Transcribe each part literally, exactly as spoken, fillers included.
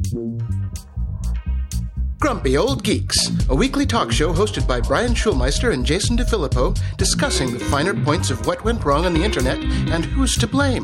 Grumpy Old Geeks, a weekly talk show hosted by Brian Schulmeister and Jason DeFilippo, discussing the finer points of what went wrong on the internet and who's to blame.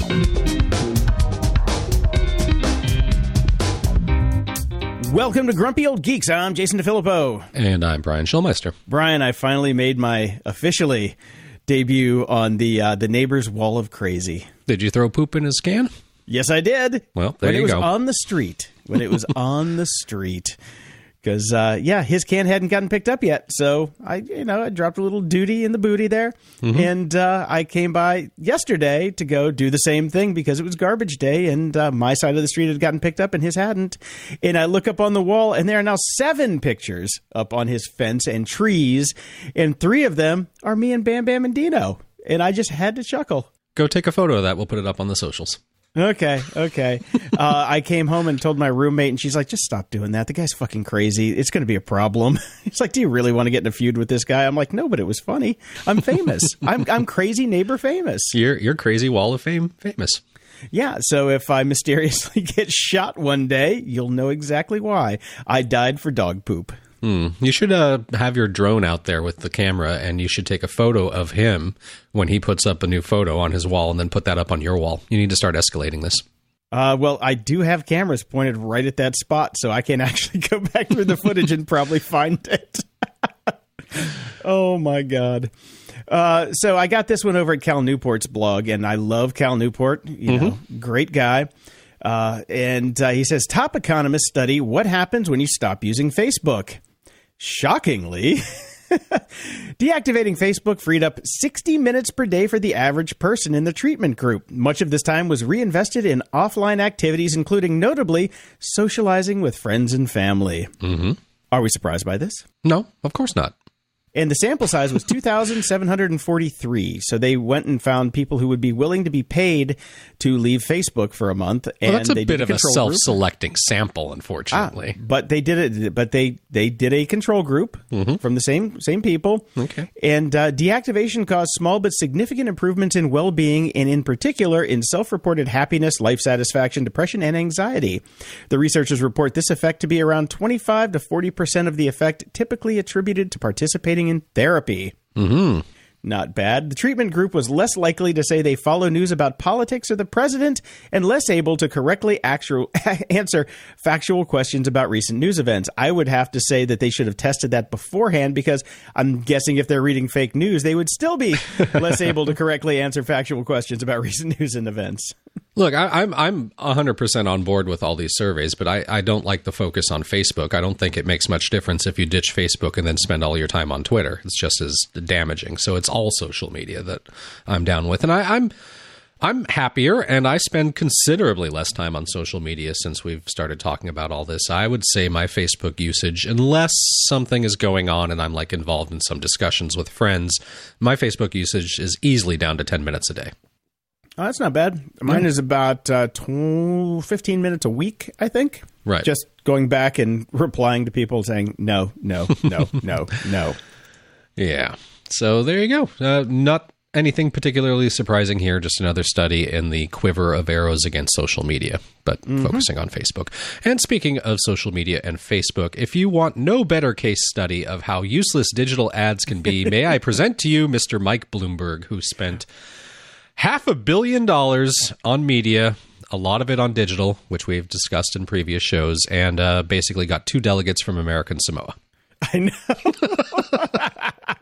Welcome to Grumpy Old Geeks. I'm Jason DeFilippo. And I'm Brian Schulmeister. Brian, I finally made my officially debut on the uh, the neighbor's wall of crazy. Did you throw poop in his can? Yes, I did. Well, there when you it was go. on the street. When it was on the street. Because, uh, yeah, his can hadn't gotten picked up yet. So, I, you know, I dropped a little duty in the booty there. Mm-hmm. And uh, I came by yesterday to go do the same thing because it was garbage day. And uh, my side of the street had gotten picked up and his hadn't. And I look up on the wall and there are now seven pictures up on his fence and trees. And three of them are me and Bam Bam and Dino. And I just had to chuckle. Go take a photo of that. We'll put it up on the socials. Okay, okay. uh, I came home and told my roommate, and she's like, just stop doing that. The guy's fucking crazy. It's going to be a problem. He's like, do you really want to get in a feud with this guy? I'm like, no, but it was funny. I'm famous. I'm I'm crazy neighbor famous. You're, you're crazy wall of fame famous. Yeah, so if I mysteriously get shot one day, you'll know exactly why. I died for dog poop. Hmm. You should uh, have your drone out there with the camera, and you should take a photo of him when he puts up a new photo on his wall, and then put that up on your wall. You need to start escalating this. Uh, well, I do have cameras pointed right at that spot, so I can actually go back through the footage and probably find it. Oh, my God. Uh, so I got this one over at Cal Newport's blog, and I love Cal Newport. You mm-hmm. know, great guy. Uh, and uh, he says, top economists study what happens when you stop using Facebook. Shockingly, deactivating Facebook freed up sixty minutes per day for the average person in the treatment group. Much of this time was reinvested in offline activities, including notably socializing with friends and family. Mm-hmm. Are we surprised by this? No, of course not. And the sample size was two thousand seven hundred forty-three. So they went and found people who would be willing to be paid to leave Facebook for a month. And well, that's a they bit did a of a self-selecting group. sample, unfortunately. Ah, but they did it. But they they did a control group mm-hmm. from the same same people. Okay. And uh, deactivation caused small but significant improvements in well-being, and in particular in self-reported happiness, life satisfaction, depression, and anxiety. The researchers report this effect to be around twenty-five to forty percent of the effect typically attributed to participating in therapy. Mm-hmm. Not bad. The treatment group was less likely to say they follow news about politics or the president, and less able to correctly actual, answer factual questions about recent news events. I would have to say that they should have tested that beforehand, because I'm guessing if they're reading fake news, they would still be less able to correctly answer factual questions about recent news and events. Look, I, I'm I'm one hundred percent on board with all these surveys, but I, I don't like the focus on Facebook. I don't think it makes much difference if you ditch Facebook and then spend all your time on Twitter. It's just as damaging. So it's all social media that I'm down with. And I, I'm I'm happier, and I spend considerably less time on social media since we've started talking about all this. I would say my Facebook usage, unless something is going on and I'm like involved in some discussions with friends, my Facebook usage is easily down to ten minutes a day. Oh, that's not bad. Mine yeah. is about uh, twelve, fifteen minutes a week, I think. Right. Just going back and replying to people saying, no, no, no, no, no. Yeah. So there you go. Uh, not anything particularly surprising here. Just another study in the quiver of arrows against social media, but mm-hmm. focusing on Facebook. And speaking of social media and Facebook, if you want no better case study of how useless digital ads can be, may I present to you Mister Mike Bloomberg, who spent half a billion dollars on media, a lot of it on digital, which we've discussed in previous shows, and uh, basically got two delegates from American Samoa. I know.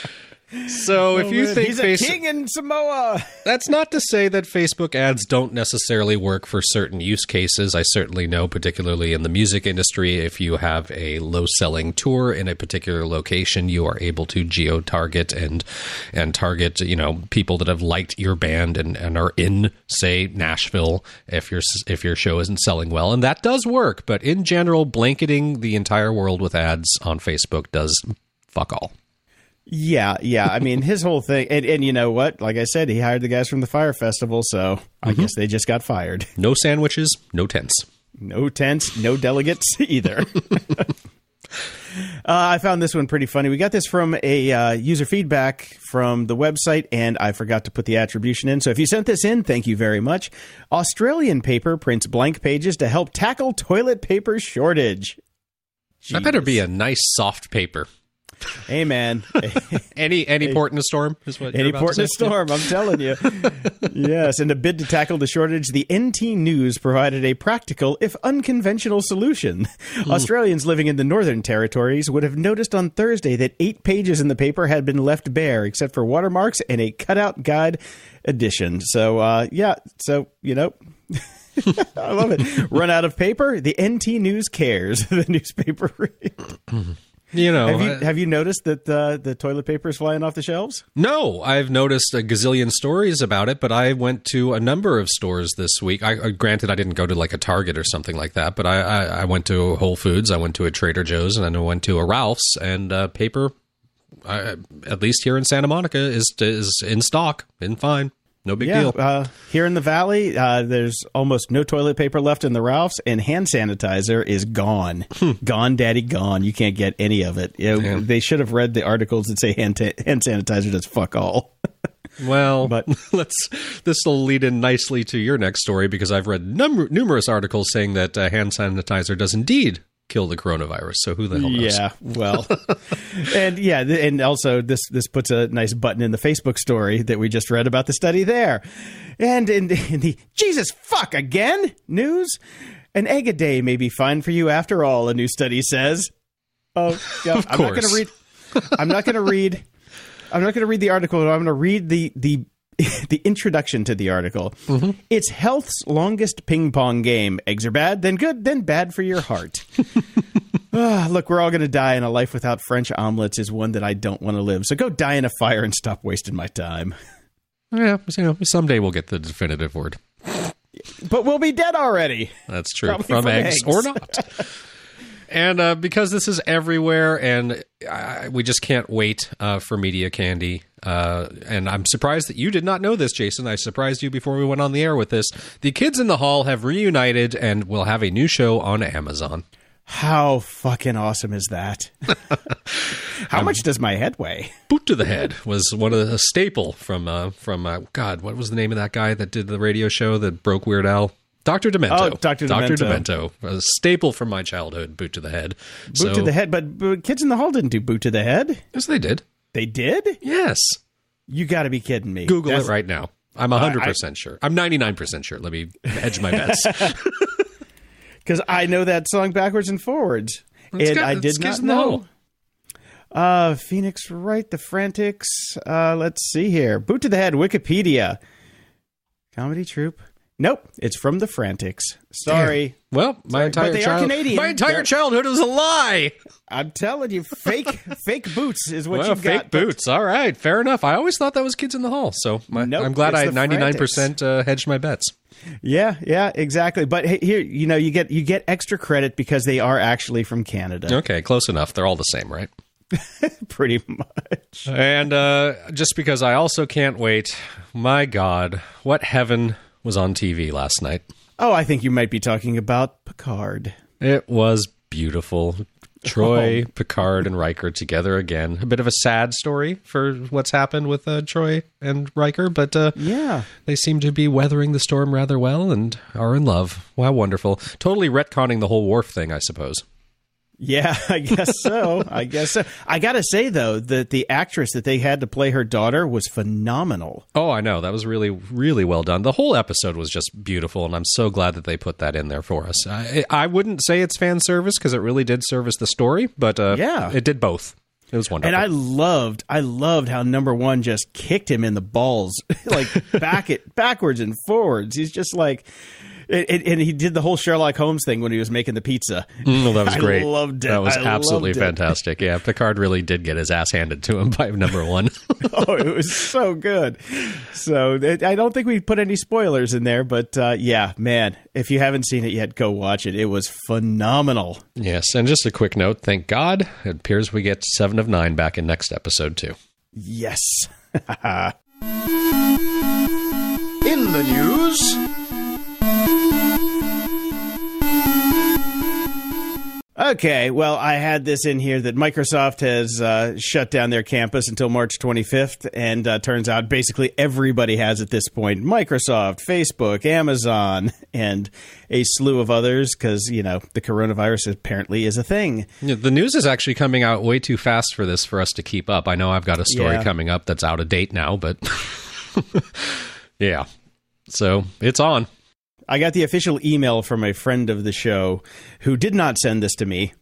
So if oh, you man. think he's face- a king in Samoa, that's not to say that Facebook ads don't necessarily work for certain use cases. I certainly know, particularly in the music industry, if you have a low-selling tour in a particular location, you are able to geo-target and and target, you know, people that have liked your band and, and are in, say, Nashville if your if your show isn't selling well, and that does work. But in general, blanketing the entire world with ads on Facebook does fuck all. Yeah, yeah. I mean, his whole thing, and, and you know what? Like I said, he hired the guys from the Fire Festival, so I mm-hmm. guess they just got fired. No sandwiches, no tents. No tents, no delegates either. I found this one pretty funny. We got this from a uh, user feedback from the website, and I forgot to put the attribution in. So if you sent this in, thank you very much. Australian paper prints blank pages to help tackle toilet paper shortage. Jeez. That better be a nice soft paper. Hey, man. any any port in a storm is what Any you're about port to in a say? storm, I'm telling you. Yes, in a bid to tackle the shortage, the N T News provided a practical, if unconventional, solution. Mm. Australians living in the Northern Territories would have noticed on Thursday that eight pages in the paper had been left bare, except for watermarks and a cutout guide edition. So, uh, yeah, so, you know... I love it. Run out of paper? The N T News cares. The newspaper read. You know, have you, uh, have you noticed that uh, the toilet paper is flying off the shelves? No, I've noticed a gazillion stories about it, but I went to a number of stores this week. I, uh, granted, I didn't go to like a Target or something like that, but I, I, I went to Whole Foods, I went to a Trader Joe's, and I went to a Ralph's, and uh, paper, uh, at least here in Santa Monica, is is in stock, in fine. No big yeah, deal. Uh, here in the Valley, uh, there's almost no toilet paper left in the Ralphs, and hand sanitizer is gone. Gone, daddy, gone. You can't get any of it. You know, Yeah. They should have read the articles that say hand, ta- hand sanitizer does fuck all. Well, But- let's. This will lead in nicely to your next story, because I've read num- numerous articles saying that uh, hand sanitizer does indeed kill the coronavirus. So who the hell knows? Yeah, well, and yeah, th- and also this this puts a nice button in the Facebook story that we just read about the study there, and in, in the Jesus fuck again news, an egg a day may be fine for you after all. A new study says. Oh, yeah, Of I'm not going course. to read. I'm not going to read. I'm not going to read the article. I'm going to read the the. the introduction to the article. Mm-hmm. It's health's longest ping pong game. Eggs are bad, then good, then bad for your heart. Ah, look, we're all going to die, and a life without French omelets is one that I don't want to live. So go die in a fire and stop wasting my time. Yeah, you know, someday we'll get the definitive word. But we'll be dead already. That's true. Probably From, from eggs, eggs. or not. And uh, because this is everywhere, and uh, we just can't wait uh, for Media Candy. Uh, and I'm surprised that you did not know this, Jason. I surprised you before we went on the air with this. The Kids in the Hall have reunited and will have a new show on Amazon. How fucking awesome is that? How much does my head weigh? Boot to the Head was one of the a staple from, uh, from uh, God, what was the name of that guy that did the radio show that broke Weird Al? Doctor Demento. Oh, Doctor Doctor Demento. Demento. A staple from my childhood, Boot to the Head. Boot so, to the head, but, but Kids in the Hall didn't do boot to the head. Yes, they did. They did? Yes. You got to be kidding me. Google That's- it right now. I'm one hundred percent sure. I'm ninety-nine percent sure. Let me hedge my bets. Because I know that song backwards and forwards. It's and got- I it's did Kids not in the know. Hall. Uh, Phoenix Wright, The Frantics. Uh, let's see here. Boot to the Head, Wikipedia. Comedy troupe. Nope, it's from The Frantics. Sorry. Well, my Sorry, entire but they are child- Canadian. my entire They're- childhood was a lie. I'm telling you, fake fake boots is what Well, you've fake got. but- boots. All right, fair enough. I always thought that was Kids in the Hall, so my, Nope, I'm glad it's I the ninety-nine percent uh, hedged my bets. Yeah, yeah, exactly. But hey, here, you know, you get you get extra credit because they are actually from Canada. Okay, close enough. They're all the same, right? Pretty much. And uh, just because I also can't wait, my God, what heaven was on T V last night. Oh, I think you might be talking about Picard. It was beautiful. Troy, Oh. Picard, and Riker together again. A bit of a sad story for what's happened with uh, Troy and Riker, but uh, Yeah. they seem to be weathering the storm rather well and are in love. Wow, wonderful. Totally retconning the whole Worf thing, I suppose. Yeah, I guess so. I guess so. I got to say, though, that the actress that they had to play her daughter was phenomenal. Oh, I know. That was really, really well done. The whole episode was just beautiful, and I'm so glad that they put that in there for us. I, I wouldn't say it's fan service because it really did service the story, but uh, Yeah. it did both. It was wonderful. And I loved, I loved how number one just kicked him in the balls, like back it backwards and forwards. He's just like, and, and he did the whole Sherlock Holmes thing when he was making the pizza. Mm, that was I great. loved it. That was I absolutely loved it. fantastic. Yeah, Picard really did get his ass handed to him by number one. Oh, it was so good. So it, I don't think we put any spoilers in there, but uh, yeah, man, if you haven't seen it yet, go watch it. It was phenomenal. Yes, and just a quick note. Thank God, it appears we get Seven of Nine back in next episode too. Yes. In the news, Okay, well, I had this in here that Microsoft has uh, shut down their campus until March twenty-fifth, and uh, turns out basically everybody has at this point. Microsoft, Facebook, Amazon, and a slew of others because, you know, the coronavirus apparently is a thing. Yeah, the news is actually coming out way too fast for this for us to keep up. I know I've got a story Yeah. coming up that's out of date now, but yeah. So it's on. I got the official email from a friend of the show who did not send this to me.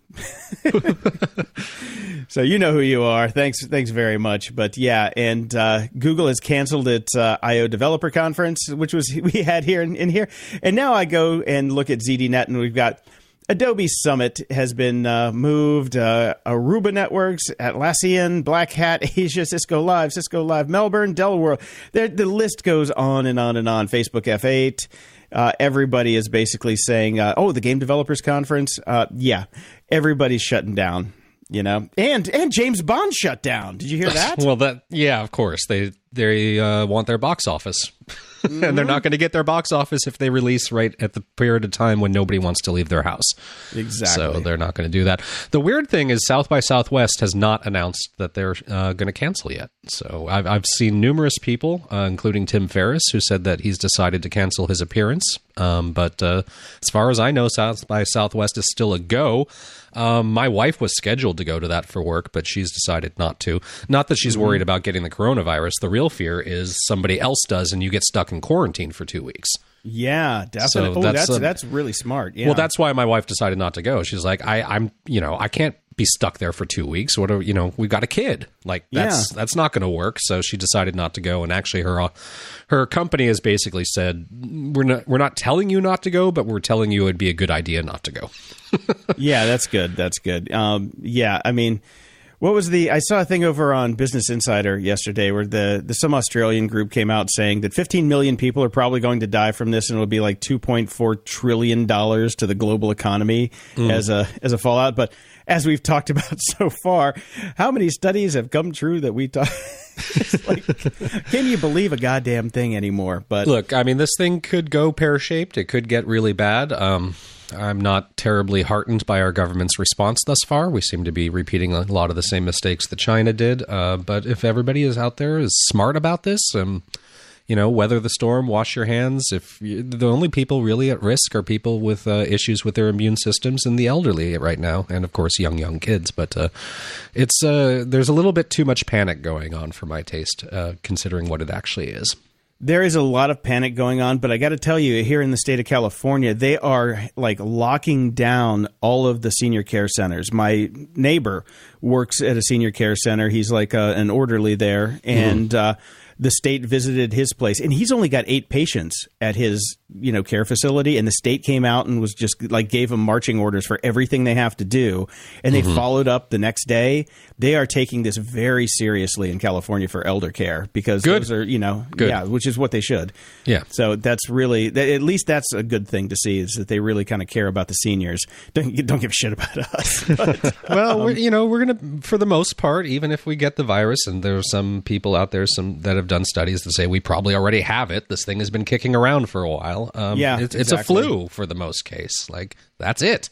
So you know who you are. Thanks thanks very much. But yeah, and uh, Google has canceled its uh, I O Developer Conference, which was we had here in, in here. And now I go and look at Z D Net, and we've got Adobe Summit has been uh, moved, uh, Aruba Networks, Atlassian, Black Hat, Asia, Cisco Live, Cisco Live, Melbourne, Delaware. The, the list goes on and on and on. Facebook F eight. Uh, everybody is basically saying, uh, oh, the Game Developers Conference. Uh, yeah, everybody's shutting down, you know. And and James Bond shut down. Did you hear that? Well, that yeah, of course. They they uh, want their box office. Mm-hmm. And they're not going to get their box office if they release right at the period of time when nobody wants to leave their house. Exactly. So they're not going to do that. The weird thing is South by Southwest has not announced that they're uh, going to cancel yet. So I've, I've seen numerous people, uh, including Tim Ferriss, who said that he's decided to cancel his appearance. Um, but uh, as far as I know, South by Southwest is still a go. Um, my wife was scheduled to go to that for work, but she's decided not to. Not that she's worried about getting the coronavirus. The real fear is somebody else does and you get stuck in quarantine for two weeks. Yeah, definitely. So oh, that's, that's uh, that's really smart. Yeah. Well, that's why my wife decided not to go. She's like, I, I'm, you know, I can't be stuck there for two weeks. What are, you know, we've got a kid. Like that's Yeah. that's not going to work. So she decided not to go. And actually, her uh, her company has basically said, we're not we're not telling you not to go, but we're telling you it'd be a good idea not to go. Yeah, that's good. That's good. Um, yeah, I mean, what was the? I saw a thing over on Business Insider yesterday where the, the some Australian group came out saying that fifteen million people are probably going to die from this, and it'll be like two point four trillion dollars to the global economy mm. as a as a fallout. But as we've talked about so far, how many studies have come true that we talk? Like, can you believe a goddamn thing anymore? But look, I mean, this thing could go pear-shaped. It could get really bad. Um, I'm not terribly heartened by our government's response thus far. We seem to be repeating a lot of the same mistakes that China did. Uh, but if everybody is out there is smart about this, um, you know, weather the storm, wash your hands. If you, the only people really at risk are people with uh, issues with their immune systems and the elderly right now, and of course young young kids. But uh, it's uh, there's a little bit too much panic going on for my taste, uh, considering what it actually is. There is a lot of panic going on, but I got to tell you, here in the state of California, they are like locking down all of the senior care centers. My neighbor works at a senior care center. He's like a, an orderly there, and mm-hmm. uh, the state visited his place, and he's only got eight patients at his, you know, care facility, and the state came out and was just like gave them marching orders for everything they have to do, and they mm-hmm. followed up the next day. They are taking this very seriously in California for elder care because good. those are, you know, good. yeah, which is what they should. Yeah. So that's really, at least that's a good thing to see, is that they really kind of care about the seniors. Don't don't give a shit about us. But, well, um, we're, you know, we're going to, for the most part, even if we get the virus, and there are some people out there some that have done studies that say we probably already have it. This thing has been kicking around for a while. Um, yeah, it's, it's exactly. a flu for the most case. Like, that's it.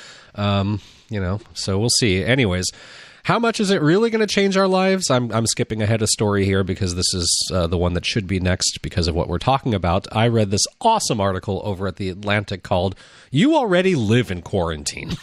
Um, you know, so we'll see. Anyways, how much is it really going to change our lives? I'm I'm skipping ahead a story here because this is uh, the one that should be next because of what we're talking about. I read this awesome article over at The Atlantic called "You Already Live in Quarantine."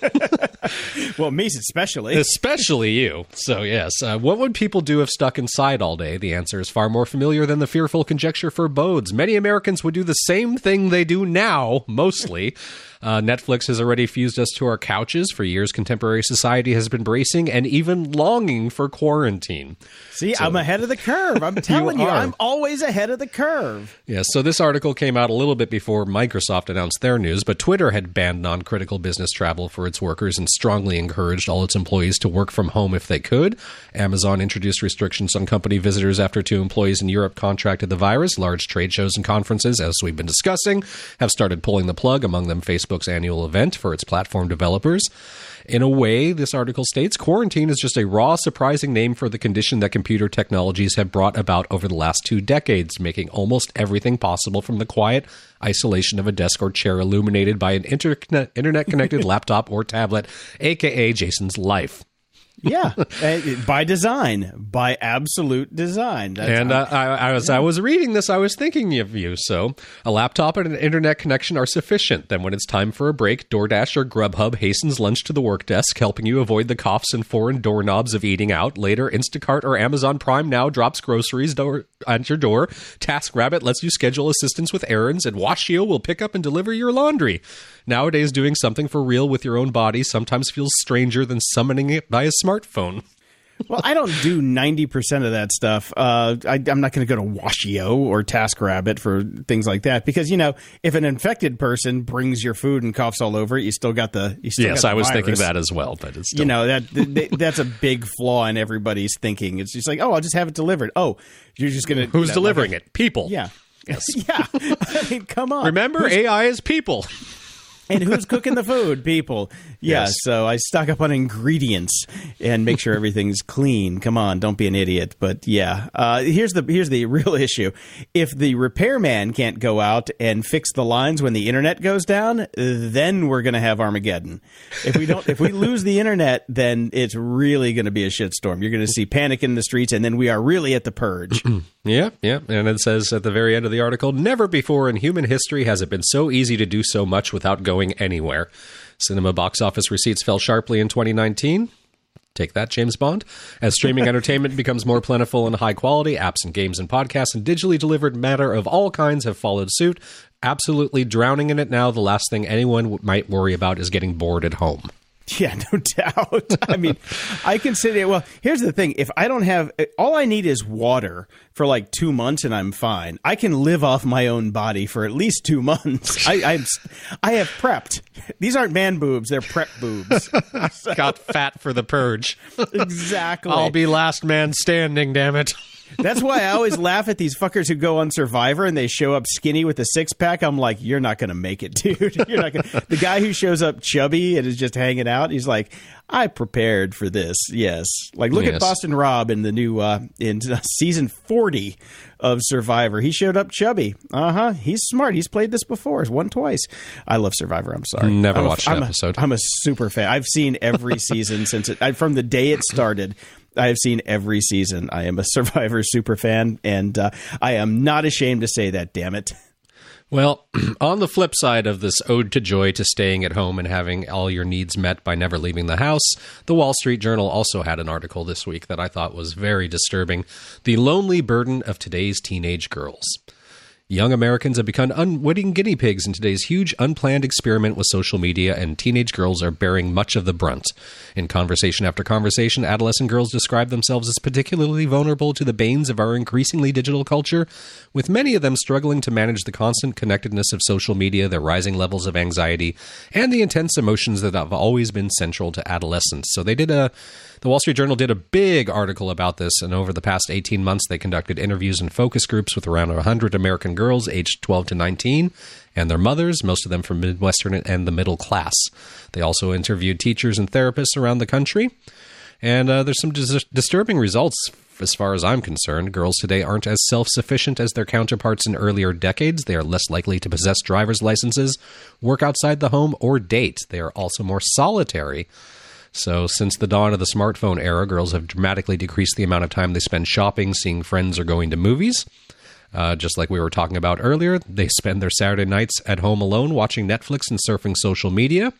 Well, me especially. Especially you. So, yes. Uh, what would people do if stuck inside all day? The answer is far more familiar than the fearful conjecture forebodes. Many Americans would do the same thing they do now, mostly. Uh, Netflix has already fused us to our couches. For years, contemporary society has been bracing and even longing for quarantine. See, so, I'm ahead of the curve. I'm telling you, you I'm always ahead of the curve. Yeah, so this article came out a little bit before Microsoft announced their news, but Twitter had banned non-critical business travel for its workers and strongly encouraged all its employees to work from home if they could. Amazon introduced restrictions on company visitors after two employees in Europe contracted the virus. Large trade shows and conferences, as we've been discussing, have started pulling the plug, among them Facebook Facebook's annual event for its platform developers. In a way, this article states, quarantine is just a raw, surprising name for the condition that computer technologies have brought about over the last two decades, making almost everything possible from the quiet isolation of a desk or chair illuminated by an internet- internet-connected laptop or tablet, a k a. Jason's life. Yeah, by design, by absolute design. That's and uh, I, I, as I was reading this, I was thinking of you. So a laptop and an internet connection are sufficient. Then when it's time for a break, DoorDash or Grubhub hastens lunch to the work desk, helping you avoid the coughs and foreign doorknobs of eating out. Later, Instacart or Amazon Prime Now drops groceries door, at your door. TaskRabbit lets you schedule assistance with errands, and Washio will pick up and deliver your laundry. Nowadays, doing something for real with your own body sometimes feels stranger than summoning it by a smartphone. Well, I don't do ninety percent of that stuff. Uh, I, I'm not going to go to Washio or TaskRabbit for things like that because, you know, if an infected person brings your food and coughs all over it, you still got the you still Yes, got the I was virus. thinking that as well, but it's still... You know, that th- that's a big flaw in everybody's thinking. It's just like, oh, I'll just have it delivered. Oh, you're just going to... Who's you know, delivering like, it? People. Yeah. Yes. Yeah. I mean, come on. Remember, Who's- A I is people. And who's cooking the food? People. Yeah, Yes. so I stock up on ingredients and make sure everything's clean. Come on, don't be an idiot. But yeah, uh, here's the here's the real issue. If the repairman can't go out and fix the lines when the internet goes down, then we're going to have Armageddon. If we don't, if we lose the internet, then it's really going to be a shitstorm. You're going to see panic in the streets, and then we are really at the purge. Yeah, yeah. And it says at the very end of the article, never before in human history has it been so easy to do so much without going anywhere. Cinema box office receipts fell sharply in twenty nineteen. Take that, James Bond. As streaming entertainment becomes more plentiful and high quality, apps and games and podcasts and digitally delivered matter of all kinds have followed suit. Absolutely drowning in it now. The last thing anyone w- might worry about is getting bored at home. Yeah, no doubt. I mean, I consider it. Well, here's the thing. If I don't have, all I need is water for like two months and I'm fine. I can live off my own body for at least two months. I I'm, I have prepped. These aren't man boobs. They're prep boobs. So, Got fat for the purge. exactly. I'll be last man standing, damn it. That's why I always laugh at these fuckers who go on Survivor and they show up skinny with a six pack. I'm like, you're not going to make it, dude. You're not gonna. The guy who shows up chubby and is just hanging out, he's like, I prepared for this. Yes. Like, look Yes. at Boston Rob in the new, uh, in season forty of Survivor. He showed up chubby. Uh huh. He's smart. He's played this before. He's won twice. I love Survivor. I'm sorry. Never I'm a- watched that I'm a- episode. I'm a super fan. I've seen every season since it, I, from the day it started. I have seen every season. I am a Survivor super fan, and uh, I am not ashamed to say that, damn it. Well, on the flip side of this ode to joy to staying at home and having all your needs met by never leaving the house, the Wall Street Journal also had an article this week that I thought was very disturbing. The lonely burden of today's teenage girls. Young Americans have become unwitting guinea pigs in today's huge unplanned experiment with social media, and teenage girls are bearing much of the brunt. In conversation after conversation, adolescent girls describe themselves as particularly vulnerable to the banes of our increasingly digital culture, with many of them struggling to manage the constant connectedness of social media, their rising levels of anxiety, and the intense emotions that have always been central to adolescence. So they did a... The Wall Street Journal did a big article about this, and over the past eighteen months, they conducted interviews and focus groups with around one hundred American girls aged twelve to nineteen and their mothers, most of them from Midwestern and the middle class. They also interviewed teachers and therapists around the country, and uh, there's some dis- disturbing results as far as I'm concerned. Girls today aren't as self-sufficient as their counterparts in earlier decades. They are less likely to possess driver's licenses, work outside the home, or date. They are also more solitary. So since the dawn of the smartphone era, girls have dramatically decreased the amount of time they spend shopping, seeing friends, or going to movies. Uh, just like we were talking about earlier, they spend their Saturday nights at home alone watching Netflix and surfing social media.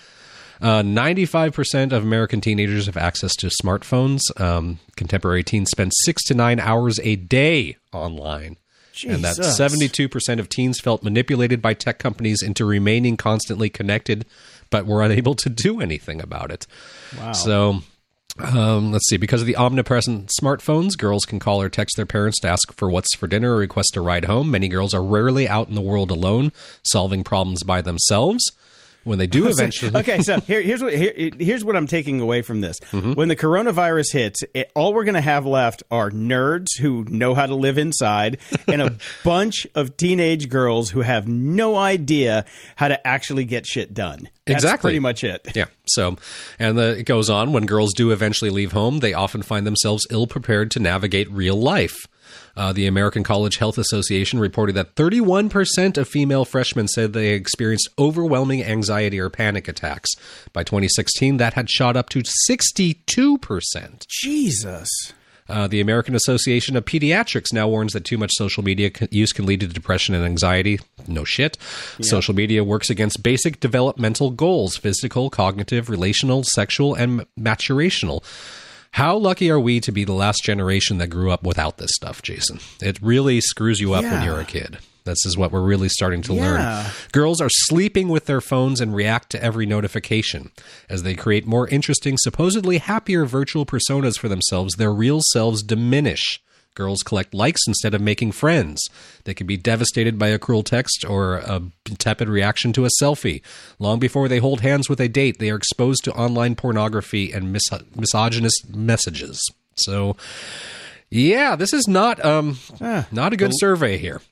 Uh, ninety-five percent of American teenagers have access to smartphones. Um, contemporary teens spend six to nine hours a day online. Jesus. And that seventy-two percent of teens felt manipulated by tech companies into remaining constantly connected, but were unable to do anything about it. Wow. So, um, let's see. Because of the omnipresent smartphones, girls can call or text their parents to ask for what's for dinner or request a ride home. Many girls are rarely out in the world alone, solving problems by themselves. When they do eventually... Okay, so here, here's what here, here's what I'm taking away from this. Mm-hmm. When the coronavirus hits, it, all we're going to have left are nerds who know how to live inside and a bunch of teenage girls who have no idea how to actually get shit done. That's exactly. pretty much it. Yeah. So, and the, it goes on, when girls do eventually leave home, they often find themselves ill-prepared to navigate real life. Uh, the American College Health Association reported that thirty-one percent of female freshmen said they experienced overwhelming anxiety or panic attacks. By twenty sixteen, that had shot up to sixty-two percent. Jesus. Uh, the American Association of Pediatrics now warns that too much social media use can lead to depression and anxiety. No shit. Yep. Social media works against basic developmental goals: physical, cognitive, relational, sexual, and maturational. How lucky are we to be the last generation that grew up without this stuff, Jason? It really screws you up yeah. when you're a kid. This is what we're really starting to yeah. learn. Girls are sleeping with their phones and react to every notification. As they create more interesting, supposedly happier virtual personas for themselves, their real selves diminish. Girls collect likes instead of making friends. They can be devastated by a cruel text or a tepid reaction to a selfie. Long before they hold hands with a date, they are exposed to online pornography and mis- misogynist messages. So, yeah, this is not um ah, not a good cool. survey here.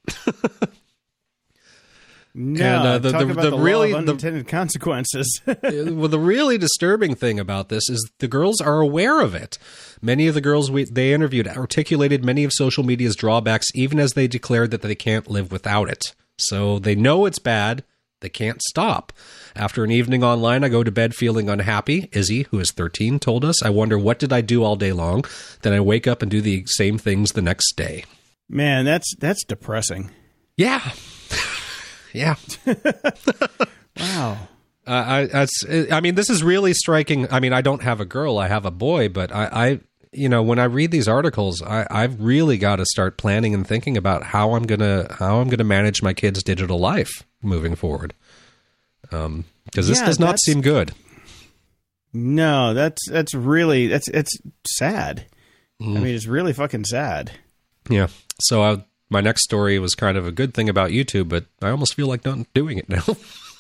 No, and, uh, the, talk the, about the, the really, law of unintended the, consequences. Well, the really disturbing thing about this is the girls are aware of it. Many of the girls we, they interviewed articulated many of social media's drawbacks, even as they declared that they can't live without it. So they know it's bad. They can't stop. After an evening online, I go to bed feeling unhappy. Izzy, who is thirteen, told us, I wonder what did I do all day long? Then I wake up and do the same things the next day. Man, that's that's depressing. Yeah. Yeah. Wow. Uh, I, I, I mean, this is really striking. I mean, I don't have a girl, I have a boy, but I, I you know, when I read these articles, I, I've really got to start planning and thinking about how I'm gonna how I'm gonna manage my kid's digital life moving forward. Um, because this yeah, does not seem good. No, that's that's really that's it's sad. Mm. I mean, it's really fucking sad. Yeah. So I. My next story was kind of a good thing about YouTube, but I almost feel like not doing it now.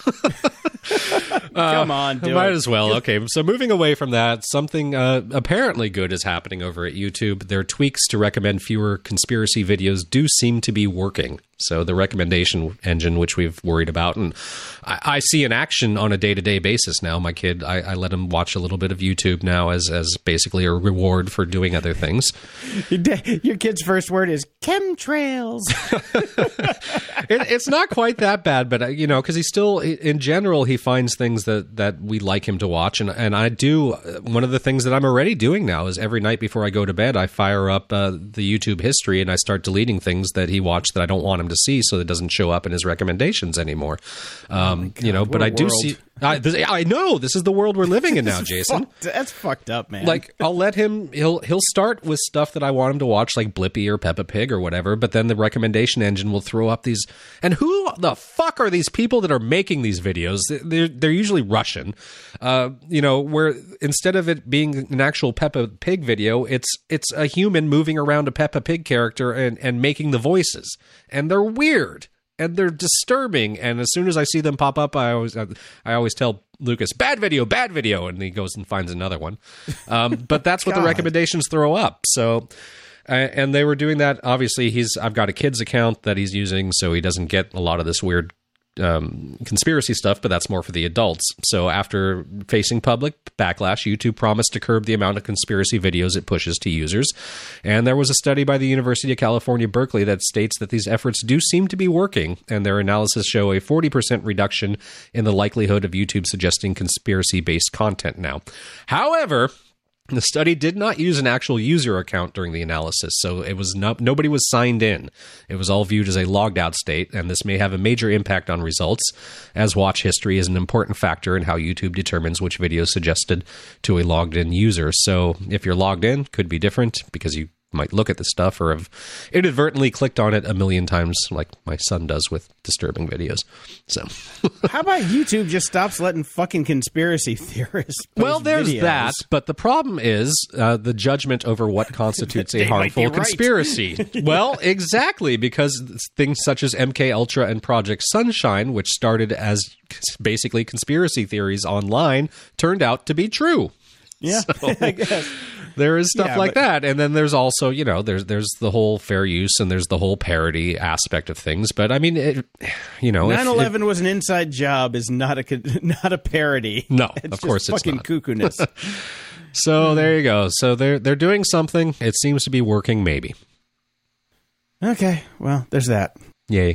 Come on, do uh, might it. as well. Okay, so moving away from that, something uh, apparently good is happening over at YouTube. Their tweaks to recommend fewer conspiracy videos do seem to be working. So the recommendation engine, which we've worried about, and I, I see in action on a day-to-day basis now. My kid, I, I let him watch a little bit of YouTube now as as basically a reward for doing other things. Your kid's first word is chemtrails. it, it's not quite that bad, but, you know, because he still, in general, he finds things that, that we like him to watch. And, and I do, one of the things that I'm already doing now is every night before I go to bed, I fire up uh, the YouTube history and I start deleting things that he watched that I don't want him to see, so it doesn't show up in his recommendations anymore. Um, oh God, you know, but I do world. see. I, this, I know this is the world we're living in now, Jason. Fucked, that's fucked up, man. Like, I'll let him. He'll he'll start with stuff that I want him to watch, like Blippi or Peppa Pig or whatever. But then the recommendation engine will throw up these. And who the fuck are these people that are making these videos? They're they're usually Russian. Uh, you know, where instead of it being an actual Peppa Pig video, it's it's a human moving around a Peppa Pig character and and making the voices, and they're weird. And they're disturbing, and as soon as I see them pop up, I always I always tell Lucas, bad video, bad video, and he goes and finds another one. Um, but that's what the recommendations throw up. So, uh, and they were doing that. Obviously, he's I've got a kid's account that he's using, so he doesn't get a lot of this weird um, conspiracy stuff, but that's more for the adults. So after facing public backlash, YouTube promised to curb the amount of conspiracy videos it pushes to users. And there was a study by the University of California, Berkeley that states that these efforts do seem to be working, and their analysis show a forty percent reduction in the likelihood of YouTube suggesting conspiracy-based content now. However, the study did not use an actual user account during the analysis, so it was not, nobody was signed in. It was all viewed as a logged out state, and this may have a major impact on results, as watch history is an important factor in how YouTube determines which video is suggested to a logged in user. So if you're logged in, could be different because you might look at the stuff or have inadvertently clicked on it a million times, like my son does with disturbing videos. So, how about YouTube just stops letting fucking conspiracy theorists post well, there's videos? that, but the problem is uh, the judgment over what constitutes a harmful right. conspiracy. Well, exactly, because things such as M K Ultra and Project Sunshine, which started as basically conspiracy theories online, turned out to be true. Yeah, so, I guess. There is stuff yeah, like but, that. And then there's also, you know, there's there's the whole fair use and there's the whole parody aspect of things. But I mean, it, you know, nine eleven was an inside job is not a not a parody. No, it's of course just it's fucking not. cuckoo-ness. So there you go. So they're they're doing something. It seems to be working, maybe. Okay, well, there's that. Yay.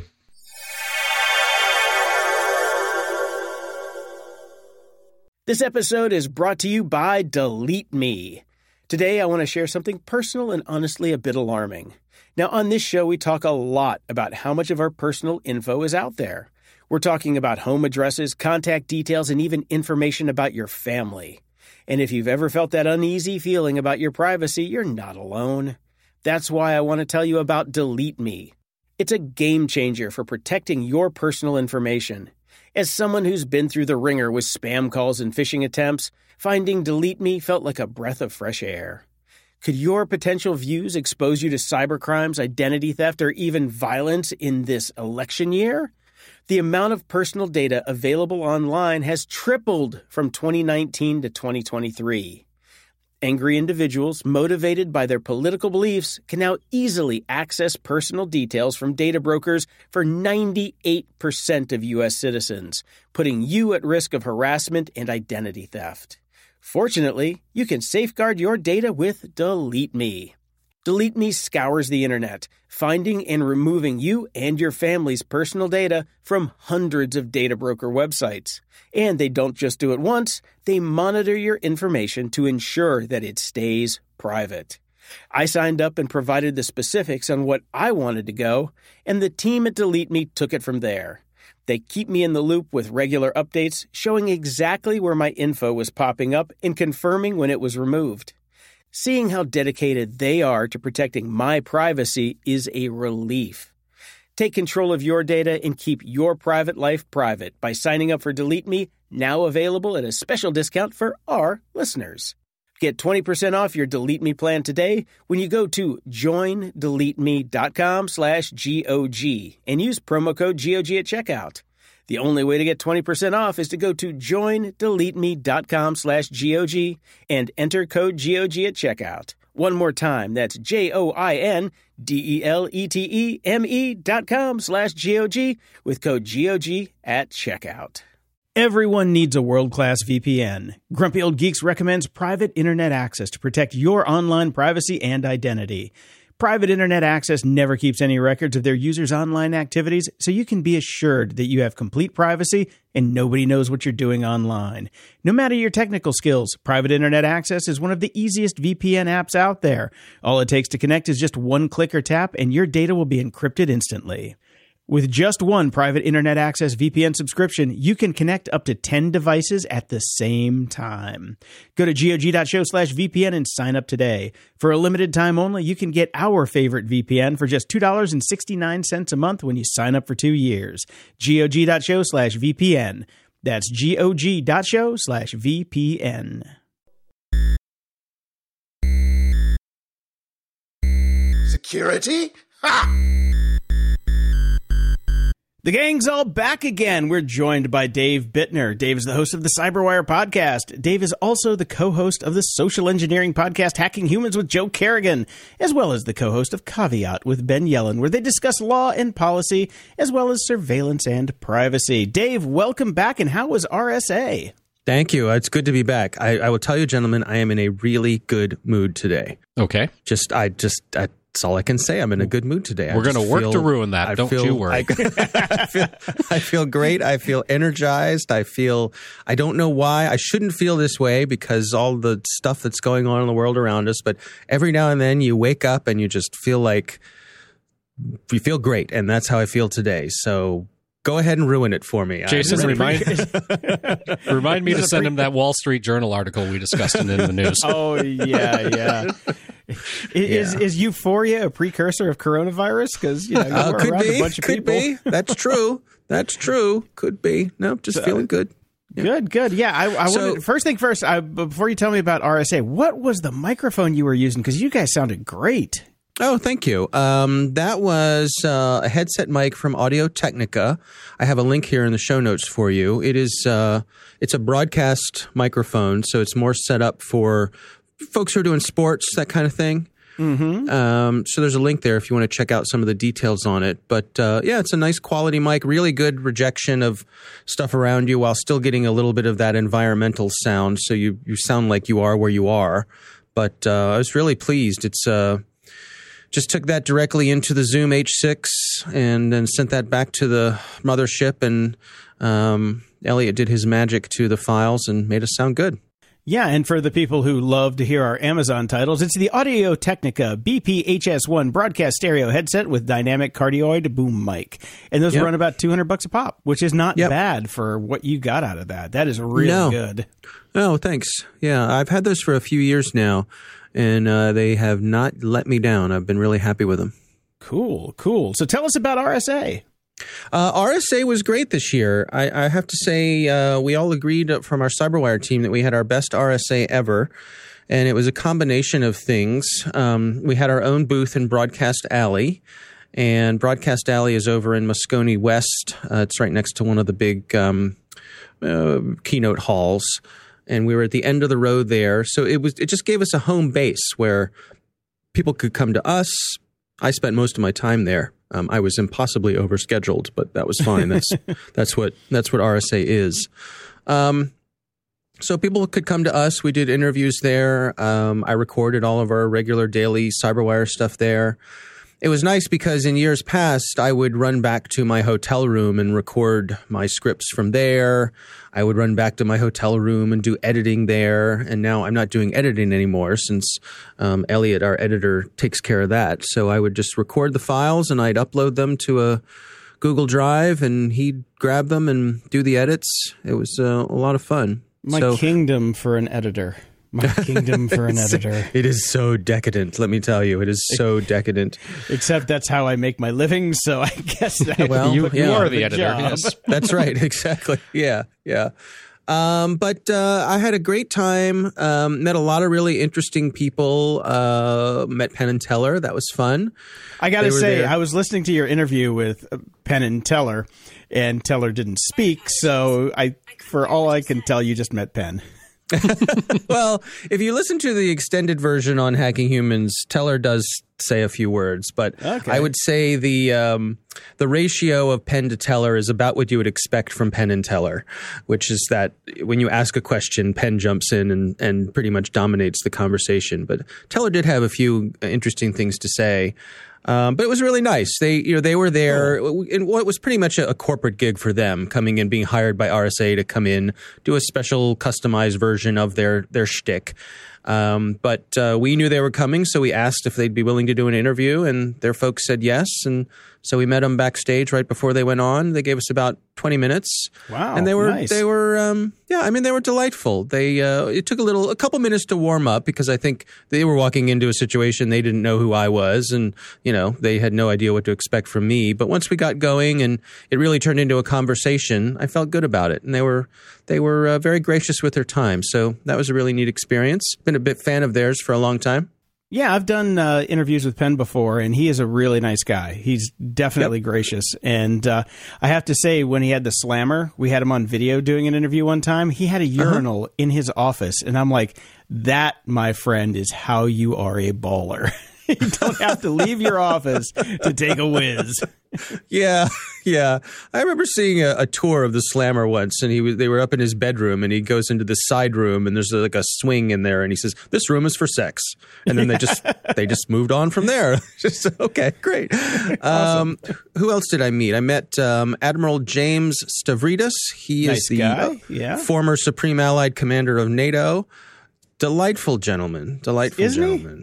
This episode is brought to you by Delete Me. Today, I want to share something personal and honestly a bit alarming. Now, on this show, we talk a lot about how much of our personal info is out there. We're talking about home addresses, contact details, and even information about your family. And if you've ever felt that uneasy feeling about your privacy, you're not alone. That's why I want to tell you about Delete Me. It's a game changer for protecting your personal information. As someone who's been through the ringer with spam calls and phishing attempts, finding Delete Me felt like a breath of fresh air. Could your potential views expose you to cybercrimes, identity theft, or even violence in this election year? The amount of personal data available online has tripled from twenty nineteen to twenty twenty-three. Angry individuals, motivated by their political beliefs, can now easily access personal details from data brokers for ninety-eight percent of U S citizens, putting you at risk of harassment and identity theft. Fortunately, you can safeguard your data with Delete Me. Delete Me scours the internet, finding and removing you and your family's personal data from hundreds of data broker websites. And they don't just do it once, they monitor your information to ensure that it stays private. I signed up and provided the specifics on what I wanted to go, and the team at Delete Me took it from there. They keep me in the loop with regular updates, showing exactly where my info was popping up and confirming when it was removed. Seeing how dedicated they are to protecting my privacy is a relief. Take control of your data and keep your private life private by signing up for Delete Me, now available at a special discount for our listeners. Get twenty percent off your Delete Me plan today when you go to join delete me dot com slash G O G and use promo code G O G at checkout. The only way to get twenty percent off is to go to join delete me dot com slash G O G and enter code G O G at checkout. One more time, that's J O I N D E L E T E M E dot com slash G O G with code G O G at checkout. Everyone needs a world-class V P N. Grumpy Old Geeks recommends private internet access to protect your online privacy and identity. Private internet access never keeps any records of their users' online activities, so you can be assured that you have complete privacy and nobody knows what you're doing online. No matter your technical skills, private internet access is one of the easiest V P N apps out there. All it takes to connect is just one click or tap, and your data will be encrypted instantly. With just one private internet access V P N subscription, you can connect up to ten devices at the same time. Go to G O G dot show slash V P N and sign up today. For a limited time only, you can get our favorite V P N for just two dollars and sixty-nine cents a month when you sign up for two years. G O G dot show slash V P N. That's G O G dot show slash V P N. Security? Ha! The gang's all back again. We're joined by Dave Bittner. Dave is the host of the Cyberwire podcast. Dave is also the co-host of the social engineering podcast Hacking Humans with Joe Kerrigan, as well as the co-host of Caveat with Ben Yellen, where they discuss law and policy, as well as surveillance and privacy. Dave, welcome back, and how was R S A? Thank you. It's good to be back. I, I will tell you, gentlemen, I am in a really good mood today. Okay. Just, I just, I, that's all I can say. I'm in a good mood today. We're going to work feel, to ruin that. I Don't feel, you worry. I, I, feel, I feel great. I feel energized. I feel, I don't know why. I shouldn't feel this way because all the stuff that's going on in the world around us. But every now and then you wake up and you just feel like, you feel great. And that's how I feel today. So go ahead and ruin it for me. Jason, I'm remind, remind me to send him that Wall Street Journal article we discussed in the news. Oh, yeah, yeah. Is Yeah. is euphoria a precursor of coronavirus? Because you know, you Uh, were could around be. a bunch of Could people. be. That's true. That's true. Could be. No, just feeling good. Good, good. Yeah, I, I So- wanted, first thing first, I, before you tell me about R S A, what was the microphone you were using? Because you guys sounded great. Oh, thank you. Um, that was uh, a headset mic from Audio Technica. I have a link here in the show notes for you. It is uh, it's a broadcast microphone, so it's more set up for folks who are doing sports, that kind of thing. Mm-hmm. Um, so there's a link there if you want to check out some of the details on it. But uh, yeah, it's a nice quality mic, really good rejection of stuff around you while still getting a little bit of that environmental sound. So you, you sound like you are where you are. But uh, I was really pleased. It's uh, just took that directly into the Zoom H six and then sent that back to the mothership. And um, Elliot did his magic to the files and made us sound good. Yeah, and for the people who love to hear our Amazon titles, it's the Audio Technica B P H S one broadcast stereo headset with dynamic cardioid boom mic. And those Yep. run about two hundred bucks a pop, which is not Yep. bad for what you got out of that. That is really No. good. Oh, thanks. Yeah, I've had those for a few years now, and uh, they have not let me down. I've been really happy with them. Cool, cool. So tell us about R S A. Uh, R S A was great this year. I, I have to say, uh, we all agreed from our CyberWire team that we had our best R S A ever. And it was a combination of things. Um, we had our own booth in Broadcast Alley. And Broadcast Alley is over in Moscone West. Uh, it's right next to one of the big um, uh, keynote halls. And we were at the end of the road there. So it was it just gave us a home base where people could come to us. I spent most of my time there. Um, I was impossibly overscheduled, but that was fine. That's that's what that's what R S A is. Um, so people could come to us. We did interviews there. Um, I recorded all of our regular daily CyberWire stuff there. It was nice because in years past, I would run back to my hotel room and record my scripts from there. I would run back to my hotel room and do editing there. And now I'm not doing editing anymore since um, Elliot, our editor, takes care of that. So I would just record the files and I'd upload them to a Google Drive and he'd grab them and do the edits. It was uh, a lot of fun. My so, kingdom for an editor. My kingdom for an editor. It is so decadent, let me tell you. It is so decadent. Except that's how I make my living, so I guess that Well, you, you- you yeah. are Or the, the editor, job. yes. That's right. Exactly. Yeah. Yeah. Um, but uh, I had a great time. Um, met a lot of really interesting people. Uh, met Penn and Teller. That was fun. I got to They were say, there. I was listening to your interview with uh, Penn and Teller, and Teller didn't speak, so I, for all I can tell, you just met Penn. Well, if you listen to the extended version on Hacking Humans, Teller does say a few words, but Okay. I would say the um, the ratio of Penn to Teller is about what you would expect from Penn and Teller, which is that when you ask a question, Penn jumps in and, and pretty much dominates the conversation. But Teller did have a few interesting things to say. Um, but it was really nice. They, you know, they were there in what was pretty much a, a corporate gig for them, coming in, being hired by R S A to come in, do a special customized version of their their shtick. Um, but uh, we knew they were coming, so we asked if they'd be willing to do an interview, and their folks said yes. And so we met them backstage right before they went on. They gave us about twenty minutes. Wow, And they were nice. they were um, yeah, I mean they were delightful. They uh, it took a little a couple minutes to warm up because I think they were walking into a situation they didn't know who I was, and you know they had no idea what to expect from me. But once we got going and it really turned into a conversation, I felt good about it, and they were they were uh, very gracious with their time. So that was a really neat experience. Been a bit fan of theirs for a long time. Yeah, I've done uh, interviews with Penn before, and he is a really nice guy. He's definitely Yep. gracious. And uh, I have to say, when he had the slammer, we had him on video doing an interview one time. He had a urinal uh-huh. in his office, and I'm like, that, my friend, is how you are a baller. You don't have to leave your office to take a whiz. Yeah, yeah. I remember seeing a, a tour of the Slammer once, and he was, they were up in his bedroom, and he goes into this side room, and there's like a swing in there, and he says, "This room is for sex." And then they just they just moved on from there. Just okay, great. Awesome. Um, who else did I meet? I met um, Admiral James Stavridis. He Nice is the guy, uh, yeah. former Supreme Allied Commander of NATO. Delightful gentleman. Delightful Isn't he? gentleman.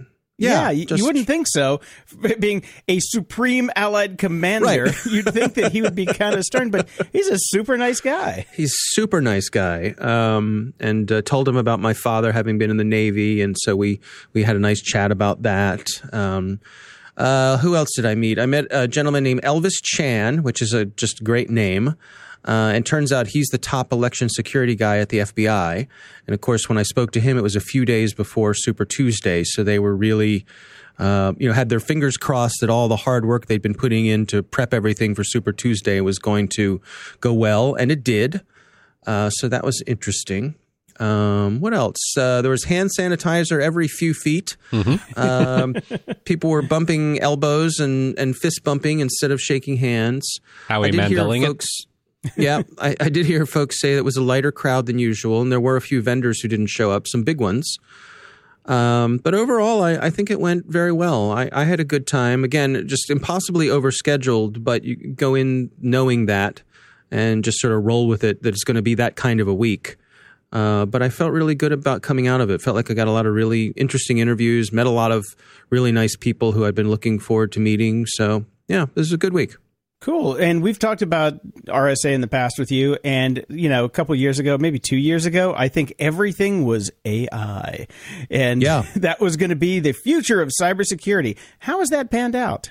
Yeah, you, just- you wouldn't think so. Being a supreme Allied commander, Right. you'd think that he would be kind of stern, but he's a super nice guy. He's a super nice guy, um, and uh, told him about my father having been in the Navy, and so we we had a nice chat about that. Um, uh, who else did I meet? I met a gentleman named Elvis Chan, which is a just a great name. Uh, and turns out he's the top election security guy at the F B I. And of course, when I spoke to him, it was a few days before Super Tuesday. So they were really, uh, you know, had their fingers crossed that all the hard work they'd been putting in to prep everything for Super Tuesday was going to go well. And it did. Uh, so that was interesting. Um, what else? Uh, there was hand sanitizer every few feet. Mm-hmm. um, people were bumping elbows and, and fist bumping instead of shaking hands. Howie Mandeling folks. yeah, I, I did hear folks say it was a lighter crowd than usual, and there were a few vendors who didn't show up, some big ones. Um, but overall, I, I think it went very well. I, I had a good time. Again, just impossibly overscheduled, but you go in knowing that and just sort of roll with it, that it's going to be that kind of a week. Uh, but I felt really good about coming out of it. Felt like I got a lot of really interesting interviews, met a lot of really nice people who I'd been looking forward to meeting. So, yeah, this is a good week. Cool. And we've talked about R S A in the past with you. And, you know, a couple years ago, maybe two years ago, I think everything was A I. And yeah. that was going to be the future of cybersecurity. How has that panned out?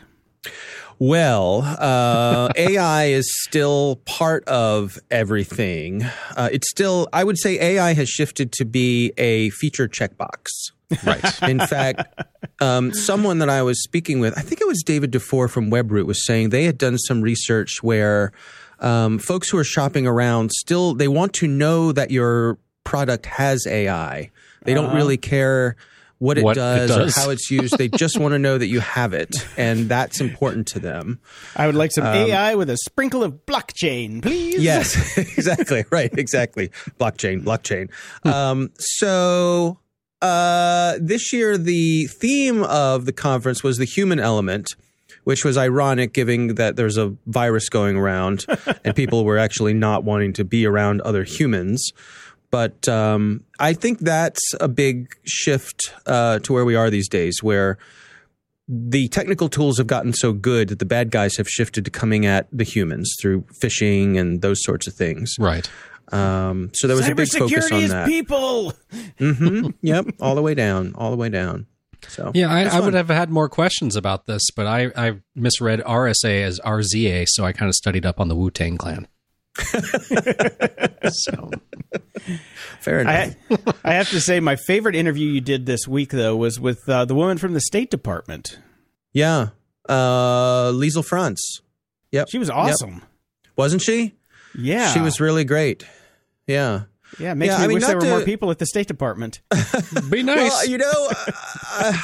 Well, uh, A I is still part of everything. Uh, it's still, I would say A I has shifted to be a feature checkbox. Right. In fact, um, someone that I was speaking with, I think it was David DeFore from WebRoot, was saying they had done some research where um, folks who are shopping around still, they want to know that your product has A I. They don't uh-huh. really care what it, what does, it does or how it's used. They just want to know that you have it, and that's important to them. I would like some um, A I with a sprinkle of blockchain, please. Yes, exactly. Right, exactly. Blockchain, blockchain. um, so uh, this year, the theme of the conference was the human element, which was ironic, given that there's a virus going around and people were actually not wanting to be around other humans. But um, I think that's a big shift uh, to where we are these days, where the technical tools have gotten so good that the bad guys have shifted to coming at the humans through phishing and those sorts of things. Right. Um, so there was a big focus on is that. People. Mm-hmm. Yep. All the way down. All the way down. So yeah, I, I would have had more questions about this, but I, I misread R S A as R Z A, so I kind of studied up on the Wu-Tang Clan. So fair enough. I, I have to say, my favorite interview you did this week, though, was with uh, the woman from the State Department. Yeah, uh, Liesl Franz. Yep, she was awesome, yep. Wasn't she? Yeah, she was really great. Yeah, yeah. Makes yeah, me I mean, wish there were to... more people at the State Department. Be nice. Well, you know. Uh,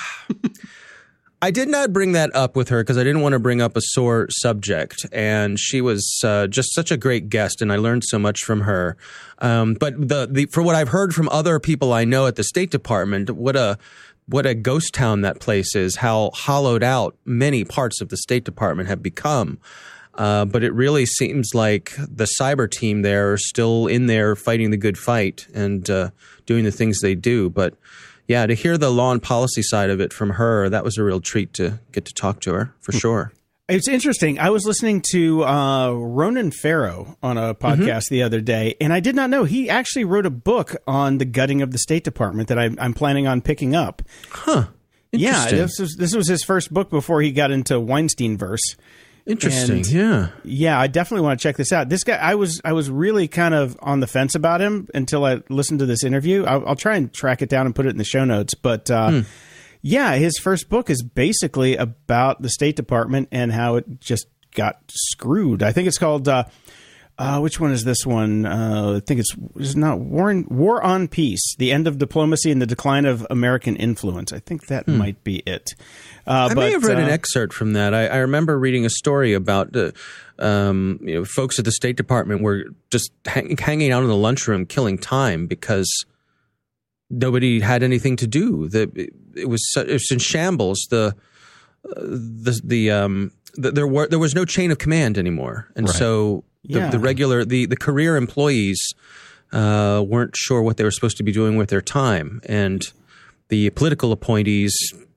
I did not bring that up with her because I didn't want to bring up a sore subject, and she was uh, just such a great guest, and I learned so much from her. Um, but the, the for what I've heard from other people I know at the State Department, what a what a ghost town that place is, how hollowed out many parts of the State Department have become. Uh, but it really seems like the cyber team there are still in there fighting the good fight and uh, doing the things they do. But yeah, to hear the law and policy side of it from her, that was a real treat to get to talk to her, for sure. It's interesting. I was listening to uh, Ronan Farrow on a podcast mm-hmm. the other day, and I did not know he actually wrote a book on the gutting of the State Department that I'm, I'm planning on picking up. Huh. Yeah, this was, this was his first book before he got into Weinstein-verse. Interesting. And yeah. Yeah, I definitely want to check this out. This guy, I was I was really kind of on the fence about him until I listened to this interview. I'll, I'll try and track it down and put it in the show notes. But uh, hmm. yeah, his first book is basically about the State Department and how it just got screwed. I think it's called, uh, uh, which one is this one? Uh, I think it's, it's not War, in, War on Peace, The End of Diplomacy and the Decline of American Influence. I think that hmm. might be it. Uh, I but, may have read uh, an excerpt from that. I, I remember reading a story about the um, you know, folks at the State Department were just hang, hanging out in the lunchroom, killing time because nobody had anything to do. The, it, it was it was in shambles. The uh, the the um the, there were there was no chain of command anymore, and right. so the, yeah. the regular the the career employees uh, weren't sure what they were supposed to be doing with their time, and the political appointees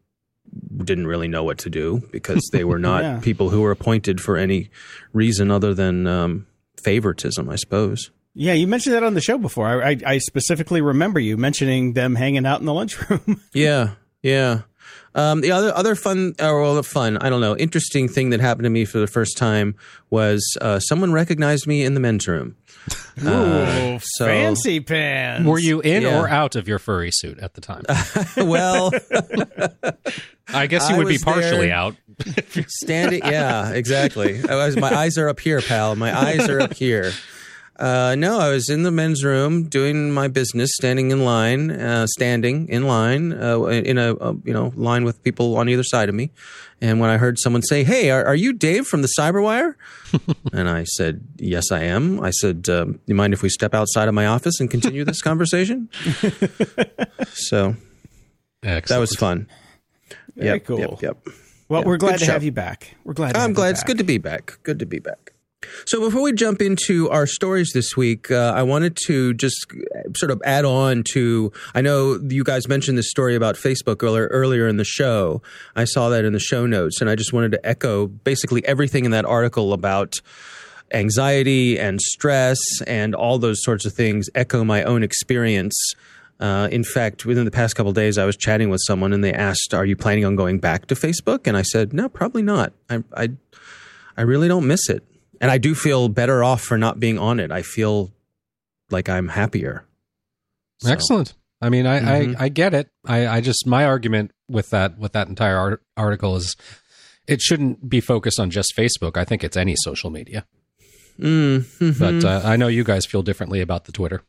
didn't really know what to do because they were not Yeah. people who were appointed for any reason other than um, favoritism, I suppose. Yeah, you mentioned that on the show before. I, I, I specifically remember you mentioning them hanging out in the lunchroom. Yeah, yeah. Um, the other other fun, or well, fun, I don't know, interesting thing that happened to me for the first time was uh, someone recognized me in the men's room. Ooh, so- fancy pants. Were you in Yeah. or out of your furry suit at the time? Well, I guess you I would be was partially there. out. standing, yeah, exactly. I was, my eyes are up here, pal. My eyes are up here. Uh, no, I was in the men's room doing my business, standing in line, uh, standing in line, uh, in a, a you know line with people on either side of me. And when I heard someone say, "Hey, are, are you Dave from the Cyberwire?" and I said, "Yes, I am." I said, um, "You mind if we step outside of my office and continue this conversation?" So Excellent. that was fun. Very yep, cool. Yep, yep. Well, Yeah, we're glad good to show. have you back. We're glad. To I'm have glad. You It's back. good to be back. Good to be back. So before we jump into our stories this week, uh, I wanted to just sort of add on to, I know you guys mentioned this story about Facebook earlier, earlier in the show. I saw that in the show notes, and I just wanted to echo basically everything in that article about anxiety and stress and all those sorts of things, echo my own experience. Uh, in fact, within the past couple of days, I was chatting with someone and they asked, "Are you planning on going back to Facebook?" And I said, "No, probably not. I, I, I really don't miss it. And I do feel better off for not being on it. I feel like I'm happier." So, Excellent. I mean, I, Mhm. I, I get it. I, I just, my argument with that, with that entire art, article is it shouldn't be focused on just Facebook. I think it's any social media. Mm, mhm. But uh, I know you guys feel differently about the Twitter.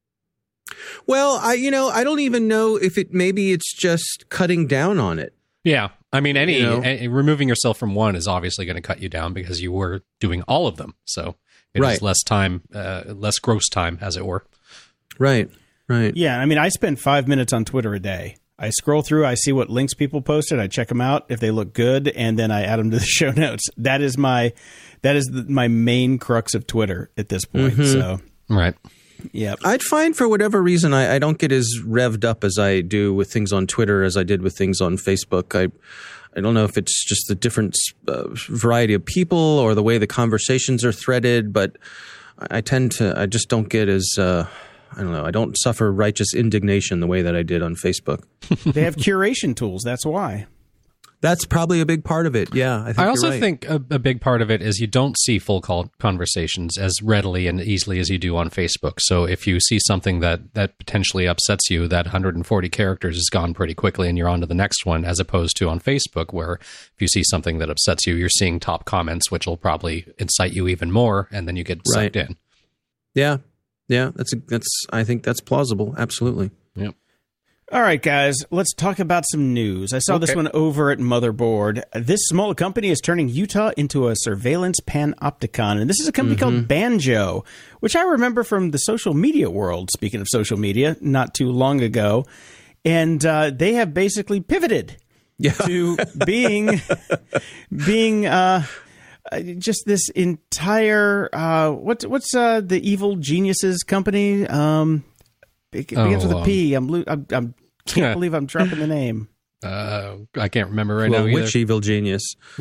well, I you know I don't even know if it maybe it's just cutting down on it. Yeah. I mean, any, You know? any removing yourself from one is obviously going to cut you down because you were doing all of them. So it is Right. less time, uh, less gross time, as it were. Right. Right. Yeah, I mean, I spend five minutes on Twitter a day. I scroll through, I see what links people posted, I check them out if they look good, and then I add them to the show notes. That is my that is the, my main crux of Twitter at this point. Mm-hmm. So, Right. yeah, I'd find for whatever reason I, I don't get as revved up as I do with things on Twitter as I did with things on Facebook. I I don't know if it's just the different uh, variety of people or the way the conversations are threaded, but I tend to I just don't get as uh, I don't know. I don't suffer righteous indignation the way that I did on Facebook. they have curation tools. That's why. That's probably a big part of it. Yeah, I think I also you're right. think a, a big part of it is you don't see full call conversations as readily and easily as you do on Facebook. So if you see something that, that potentially upsets you, that one hundred forty characters is gone pretty quickly and you're on to the next one, as opposed to on Facebook, where if you see something that upsets you, you're seeing top comments, which will probably incite you even more, and then you get Right. sucked in. Yeah, yeah. That's a, that's. I think that's plausible. Absolutely. Yep. All right, guys, let's talk about some news. I saw this Okay. one over at Motherboard. This small company is turning Utah into a surveillance panopticon, and this is a company called Banjo, which I remember from the social media world, speaking of social media, not too long ago. And uh, they have basically pivoted Yeah. to being being uh, uh, just this entire uh, what's what's uh, the Evil Geniuses company? Um, it begins Oh, with a um, P. I'm, lo- I'm, I'm can't Yeah. believe I'm dropping the name. Uh, I can't remember right Well, now either. which evil genius?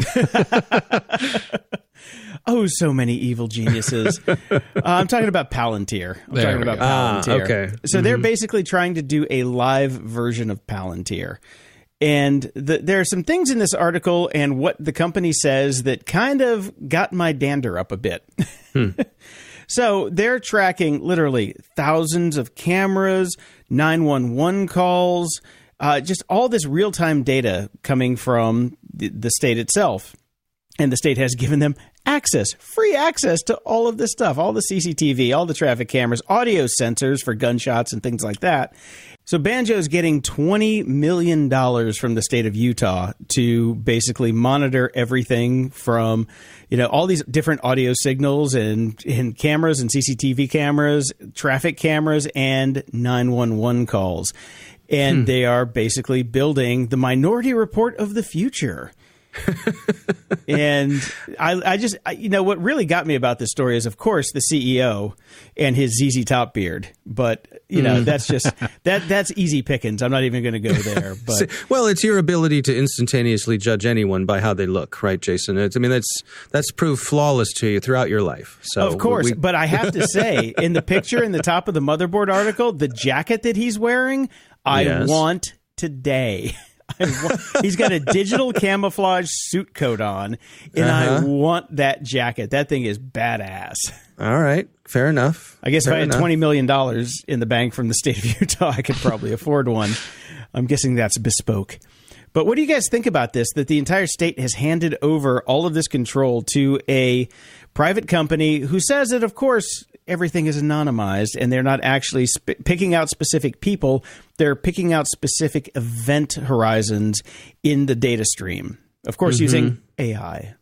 Oh, so many evil geniuses. uh, I'm talking about Palantir. I'm There talking we about go. Ah, Palantir. okay. So they're basically trying to do a live version of Palantir. And the, there are some things in this article and what the company says that kind of got my dander up a bit. So they're tracking literally thousands of cameras, nine one one calls, uh, just all this real-time data coming from the, the state itself. And the state has given them access, free access to all of this stuff, all the C C T V, all the traffic cameras, audio sensors for gunshots and things like that. So Banjo is getting twenty million dollars from the state of Utah to basically monitor everything from, you know, all these different audio signals and, and cameras and C C T V cameras, traffic cameras, and nine one one calls. And they are basically building the Minority Report of the future. And I, I just, I, you know, what really got me about this story is, of course, the C E O and his Z Z Top beard. But, you know, mm. that's just, that that's easy pickings. I'm not even going to go there. But well, it's your ability to instantaneously judge anyone by how they look, right, Jason? It's, I mean, that's that's proved flawless to you throughout your life. So of course. We, but I have to say, in the picture in the top of the Motherboard article, the jacket that he's wearing, I yes. want today. Want, he's got a digital camouflage suit coat on, and uh-huh. I want that jacket. That thing is badass. All right. Fair enough. I guess Fair if I had enough. twenty million dollars in the bank from the state of Utah, I could probably afford one. I'm guessing that's bespoke. But what do you guys think about this, that the entire state has handed over all of this control to a private company who says that, of course, everything is anonymized and they're not actually sp- picking out specific people. They're picking out specific event horizons in the data stream, of course, mm-hmm. using A I.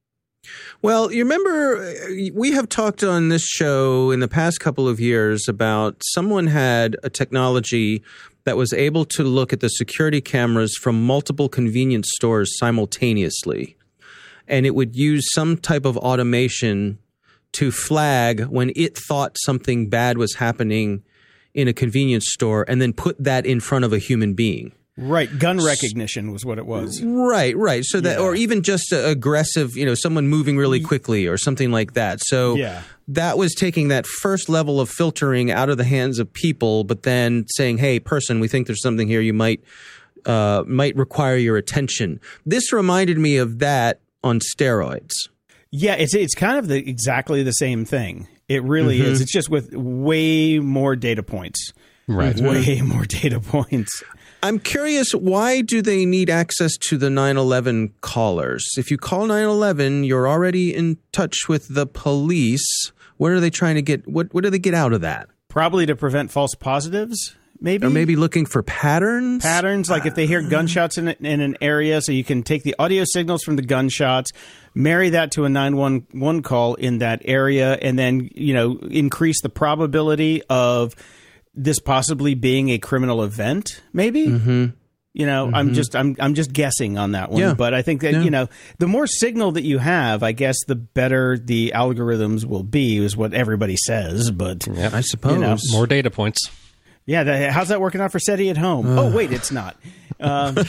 Well, you remember we have talked on this show in the past couple of years about someone had a technology that was able to look at the security cameras from multiple convenience stores simultaneously. And it would use some type of automation to flag when it thought something bad was happening in a convenience store and then put that in front of a human being. Right. Gun recognition was what it was. Right, right. So that, yeah. or even just a aggressive, you know, someone moving really quickly or something like that. So yeah. that was taking that first level of filtering out of the hands of people, but then saying, hey, person, we think there's something here you might, uh, might require your attention. This reminded me of that on steroids. Yeah, it's it's kind of the exactly the same thing. It really mm-hmm. is. It's just with way more data points. Right. Way more data points. I'm curious, why do they need access to the nine eleven callers? If you call nine eleven, you're already in touch with the police. What are they trying to get? What, what do they get out of that? Probably to prevent false positives, maybe. Or maybe looking for patterns? Patterns, like if they hear gunshots in, in an area, so you can take the audio signals from the gunshots, marry that to a nine one one call in that area, and then, you know, increase the probability of this possibly being a criminal event, maybe. Mm-hmm. You know, mm-hmm. I'm just I'm I'm just guessing on that one, yeah. but I think that yeah. you know, the more signal that you have, I guess the better the algorithms will be, is what everybody says. But yeah, I suppose you know, more data points. Yeah, that, how's that working out for SETI at home? Uh. Oh, wait, it's not. Um,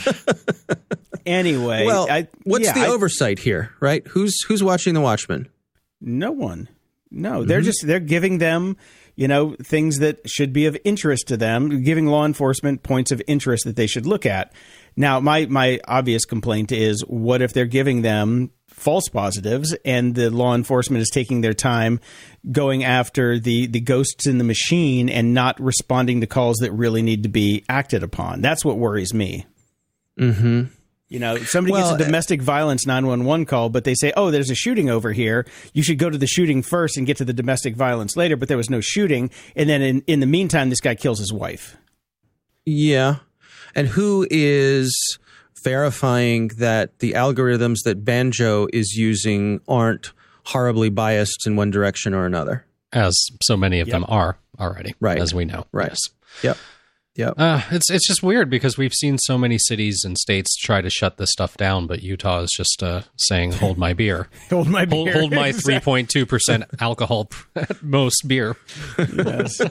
anyway, well, I, what's yeah, the I, oversight here, right? Who's who's watching the Watchmen? No one. No, they're mm-hmm. just they're giving them, you know, things that should be of interest to them, giving law enforcement points of interest that they should look at. Now, my my obvious complaint is, what if they're giving them false positives and the law enforcement is taking their time going after the, the ghosts in the machine and not responding to calls that really need to be acted upon? That's what worries me. Mm-hmm. You know, somebody well, gets a domestic violence nine one one call, but they say, oh, there's a shooting over here. You should go to the shooting first and get to the domestic violence later, but there was no shooting. And then in, in the meantime, this guy kills his wife. Yeah. And who is verifying that the algorithms that Banjo is using aren't horribly biased in one direction or another? As so many of yep. them are already, right. as we know. Right. Yes. Yep. Yep. Uh, it's it's just weird because we've seen so many cities and states try to shut this stuff down, but Utah is just uh, saying, hold my beer. hold my beer. Hold, hold my three point two percent alcohol at most beer. Yes.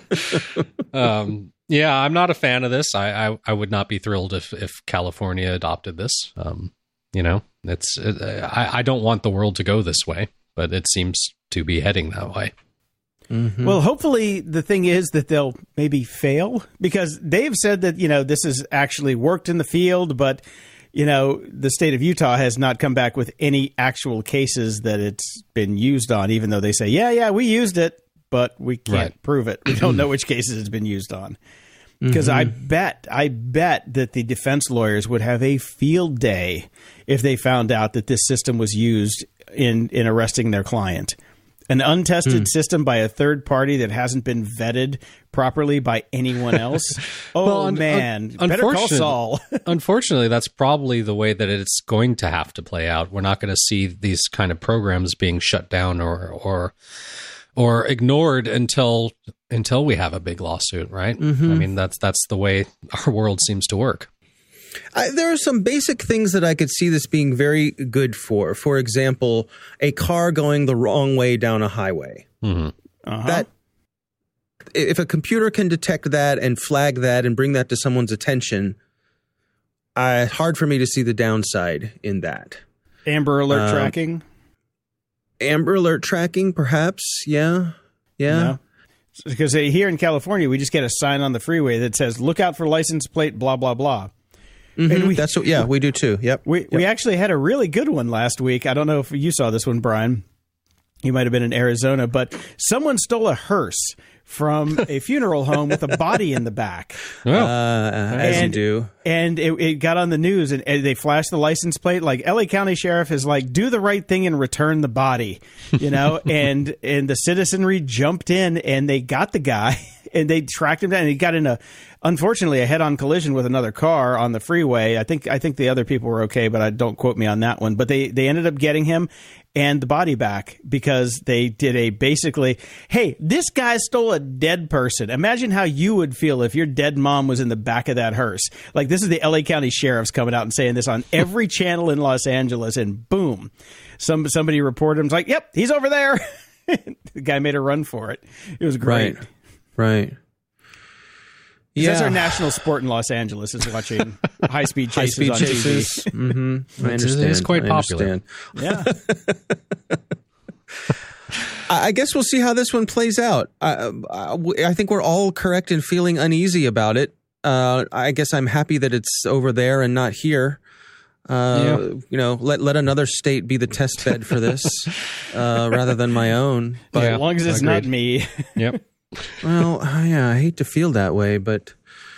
um, yeah, I'm not a fan of this. I, I, I would not be thrilled if, if California adopted this. Um, you know, it's it, I, I don't want the world to go this way, but it seems to be heading that way. Mm-hmm. Well, hopefully the thing is that they'll maybe fail, because they've said that, you know, this has actually worked in the field, but, you know, the state of Utah has not come back with any actual cases that it's been used on, even though they say, yeah, yeah, we used it, but we can't right. prove it. We don't know which cases it's been used on. Because mm-hmm. I bet, I bet that the defense lawyers would have a field day if they found out that this system was used in, in arresting their client. An untested mm. system by a third party that hasn't been vetted properly by anyone else. Oh, well, un- man. Un- Better call Saul. Unfortunately, that's probably the way that it's going to have to play out. We're not going to see these kind of programs being shut down or or or ignored until until we have a big lawsuit, right? Mm-hmm. I mean, that's that's the way our world seems to work. I, there are some basic things that I could see this being very good for. For example, a car going the wrong way down a highway. Mm-hmm. Uh-huh. That if a computer can detect that and flag that and bring that to someone's attention, uh, hard for me to see the downside in that. Amber Alert Um, tracking. Amber Alert tracking, perhaps. Yeah. Yeah. No. Because here in California, we just get a sign on the freeway that says, look out for license plate, blah, blah, blah. Mhm. And we- That's what, yeah, we do too. Yep. We Yep. we actually had a really good one last week. I don't know if you saw this one, Brian. You might have been in Arizona, but someone stole a hearse from a funeral home with a body in the back. Oh, Uh, as you And- do. And it, it got on the news, and, and they flashed the license plate. Like L A County Sheriff is like, do the right thing and return the body, you know. and and the citizenry jumped in, and they got the guy, and they tracked him down. And he got in a, unfortunately, a head-on collision with another car on the freeway. I think I think the other people were okay, but I don't quote me on that one. But they they ended up getting him and the body back because they did a basically, hey, this guy stole a dead person. Imagine how you would feel if your dead mom was in the back of that hearse. Like, this is the L A County Sheriff's coming out and saying this on every channel in Los Angeles, and boom, some somebody reported him. It's like, yep, he's over there. The guy made a run for it. It was great. Right. Right. Yeah. That's our national sport in Los Angeles, is watching high-speed chases High-speed on chases. T V. Mm-hmm. I It's- understand. it's quite I popular. understand. Yeah. I I guess we'll see how this one plays out. I, I, I think we're all correct in feeling uneasy about it. Uh, I guess I'm happy that it's over there and not here. Uh, Yeah. You know, let let another state be the test bed for this, uh, rather than my own. But Yeah, as long as it's not agreed. me. Yep. well, yeah, I hate to feel that way, but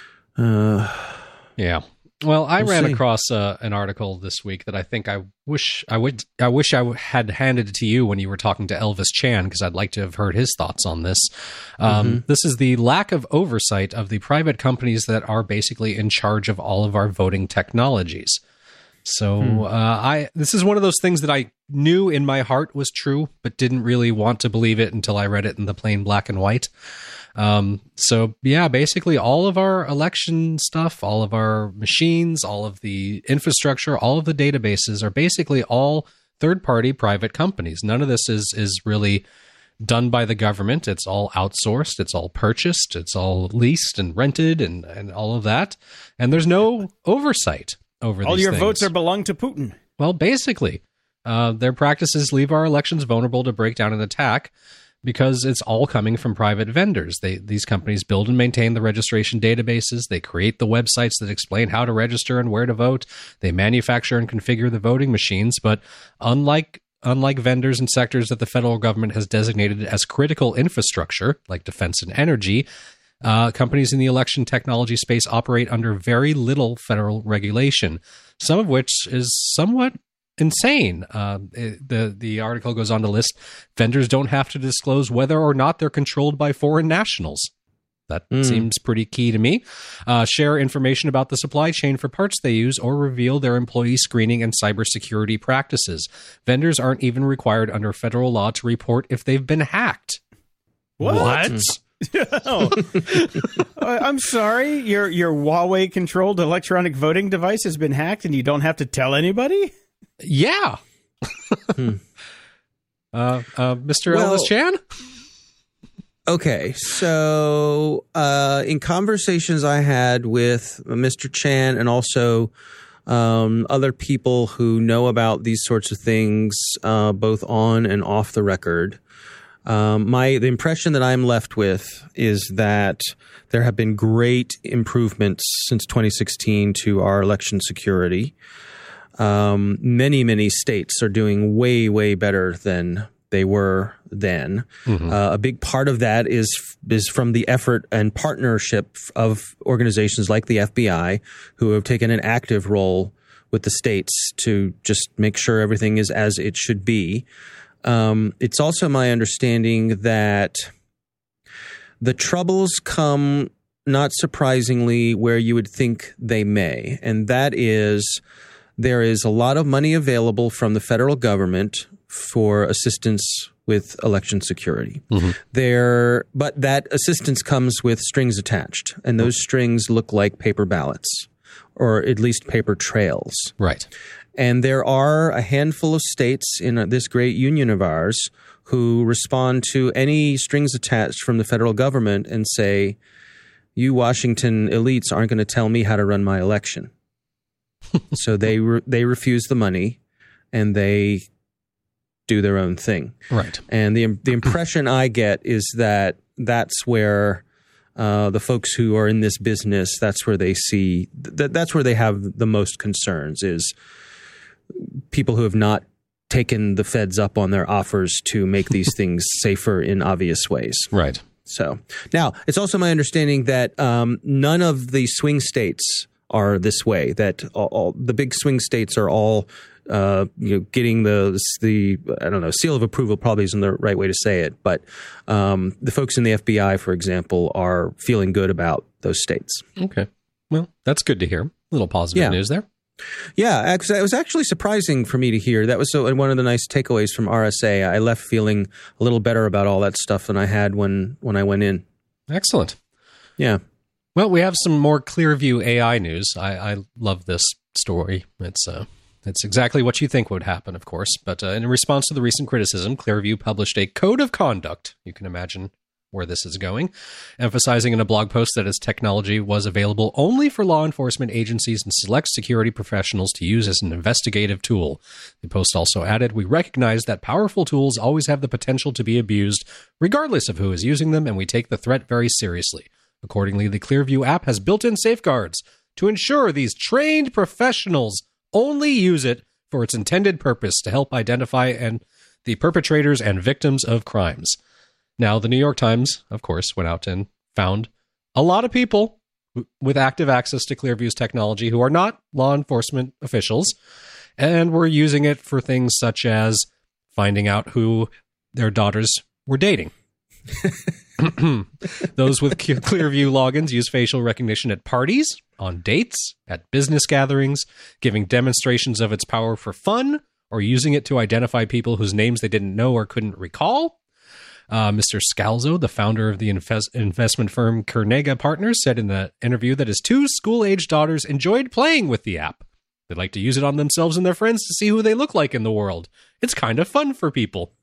uh, Yeah. Well, I We'll ran see. across uh, an article this week that I think I wish I would I wish I had handed it to you when you were talking to Elvis Chan, because I'd like to have heard his thoughts on this. Um, Mm-hmm. This is the lack of oversight of the private companies that are basically in charge of all of our voting technologies. So Hmm. uh, I this is one of those things that I knew in my heart was true, but didn't really want to believe it until I read it in the plain black and white. Um, so yeah, basically all of our election stuff, all of our machines, all of the infrastructure, all of the databases are basically all third-party private companies. None of this is is really done by the government. It's all outsourced. It's all purchased. It's all leased and rented and, and all of that. And there's no oversight over All these your things. votes are belong to Putin. Well, basically, uh, their practices leave our elections vulnerable to breakdown and attack because it's all coming from private vendors. They These companies build and maintain the registration databases. They create the websites that explain how to register and where to vote. They manufacture and configure the voting machines. But unlike unlike vendors and sectors that the federal government has designated as critical infrastructure, like defense and energy, Uh, companies in the election technology space operate under very little federal regulation, some of which is somewhat insane. Uh, it- the the article goes on to list vendors don't have to disclose whether or not they're controlled by foreign nationals. That Mm. seems pretty key to me. Uh, share information about the supply chain for parts they use, or reveal their employee screening and cybersecurity practices. Vendors aren't even required under federal law to report if they've been hacked. What? Oh. Uh, I'm sorry. Your your Huawei controlled electronic voting device has been hacked, and you don't have to tell anybody? Yeah. Hmm. uh, uh, Mister Well- Elvis Chan? Okay, so uh, in conversations I had with Mister Chan and also um, other people who know about these sorts of things, uh, both on and off the record, um, my the impression that I'm left with is that there have been great improvements since twenty sixteen to our election security. Um, many, many states are doing way, way better than they were then. Mm-hmm. Uh, a big part of that is is from the effort and partnership of organizations like the F B I, who have taken an active role with the states to just make sure everything is as it should be. Um, it's also my understanding that the troubles come, not surprisingly, where you would think they may, and that is there is a lot of money available from the federal government for assistance with election security. Mm-hmm. There, but that assistance comes with strings attached, and those strings look like paper ballots. or at least paper trails. Right. And there are a handful of states in this great union of ours who respond to any strings attached from the federal government and say, you Washington elites aren't going to tell me how to run my election. So they re- they refuse the money and they do their own thing. Right. And the the impression I get is that that's where uh, the folks who are in this business, that's where they see, th- that's where they have the most concerns, is people who have not taken the feds up on their offers to make these things safer in obvious ways. Right. So now it's also my understanding that um, none of the swing states are this way, that all, all the big swing states are all uh, you know, getting the, the, I don't know, seal of approval probably isn't the right way to say it, but um, the folks in the F B I, for example, are feeling good about those states. Okay. Well, that's good to hear. A little positive Yeah. news there. Yeah, it was actually surprising for me to hear. That was so, one of the nice takeaways from R S A. I left feeling a little better about all that stuff than I had when, when I went in. Excellent. Yeah. Well, we have some more Clearview A I news. I, I love this story. It's uh, it's exactly what you think would happen, of course. But uh, in response to the recent criticism, Clearview published a code of conduct. You can imagine where this is going, emphasizing in a blog post that its technology was available only for law enforcement agencies and select security professionals to use as an investigative tool. The post also added, "We recognize that powerful tools always have the potential to be abused, regardless of who is using them, and we take the threat very seriously. Accordingly, the Clearview app has built-in safeguards to ensure these trained professionals only use it for its intended purpose to help identify and the perpetrators and victims of crimes." Now, the New York Times, of course, went out and found a lot of people with active access to Clearview's technology who are not law enforcement officials and were using it for things such as finding out who their daughters were dating. Those with Clearview logins use facial recognition at parties, on dates, at business gatherings, giving demonstrations of its power for fun, or using it to identify people whose names they didn't know or couldn't recall. Uh, Mister Scalzo, the founder of the invest- investment firm Kernega Partners, said in the interview that his two school-aged daughters enjoyed playing with the app. They'd like to use it on themselves and their friends to see who they look like in the world. It's kind of fun for people.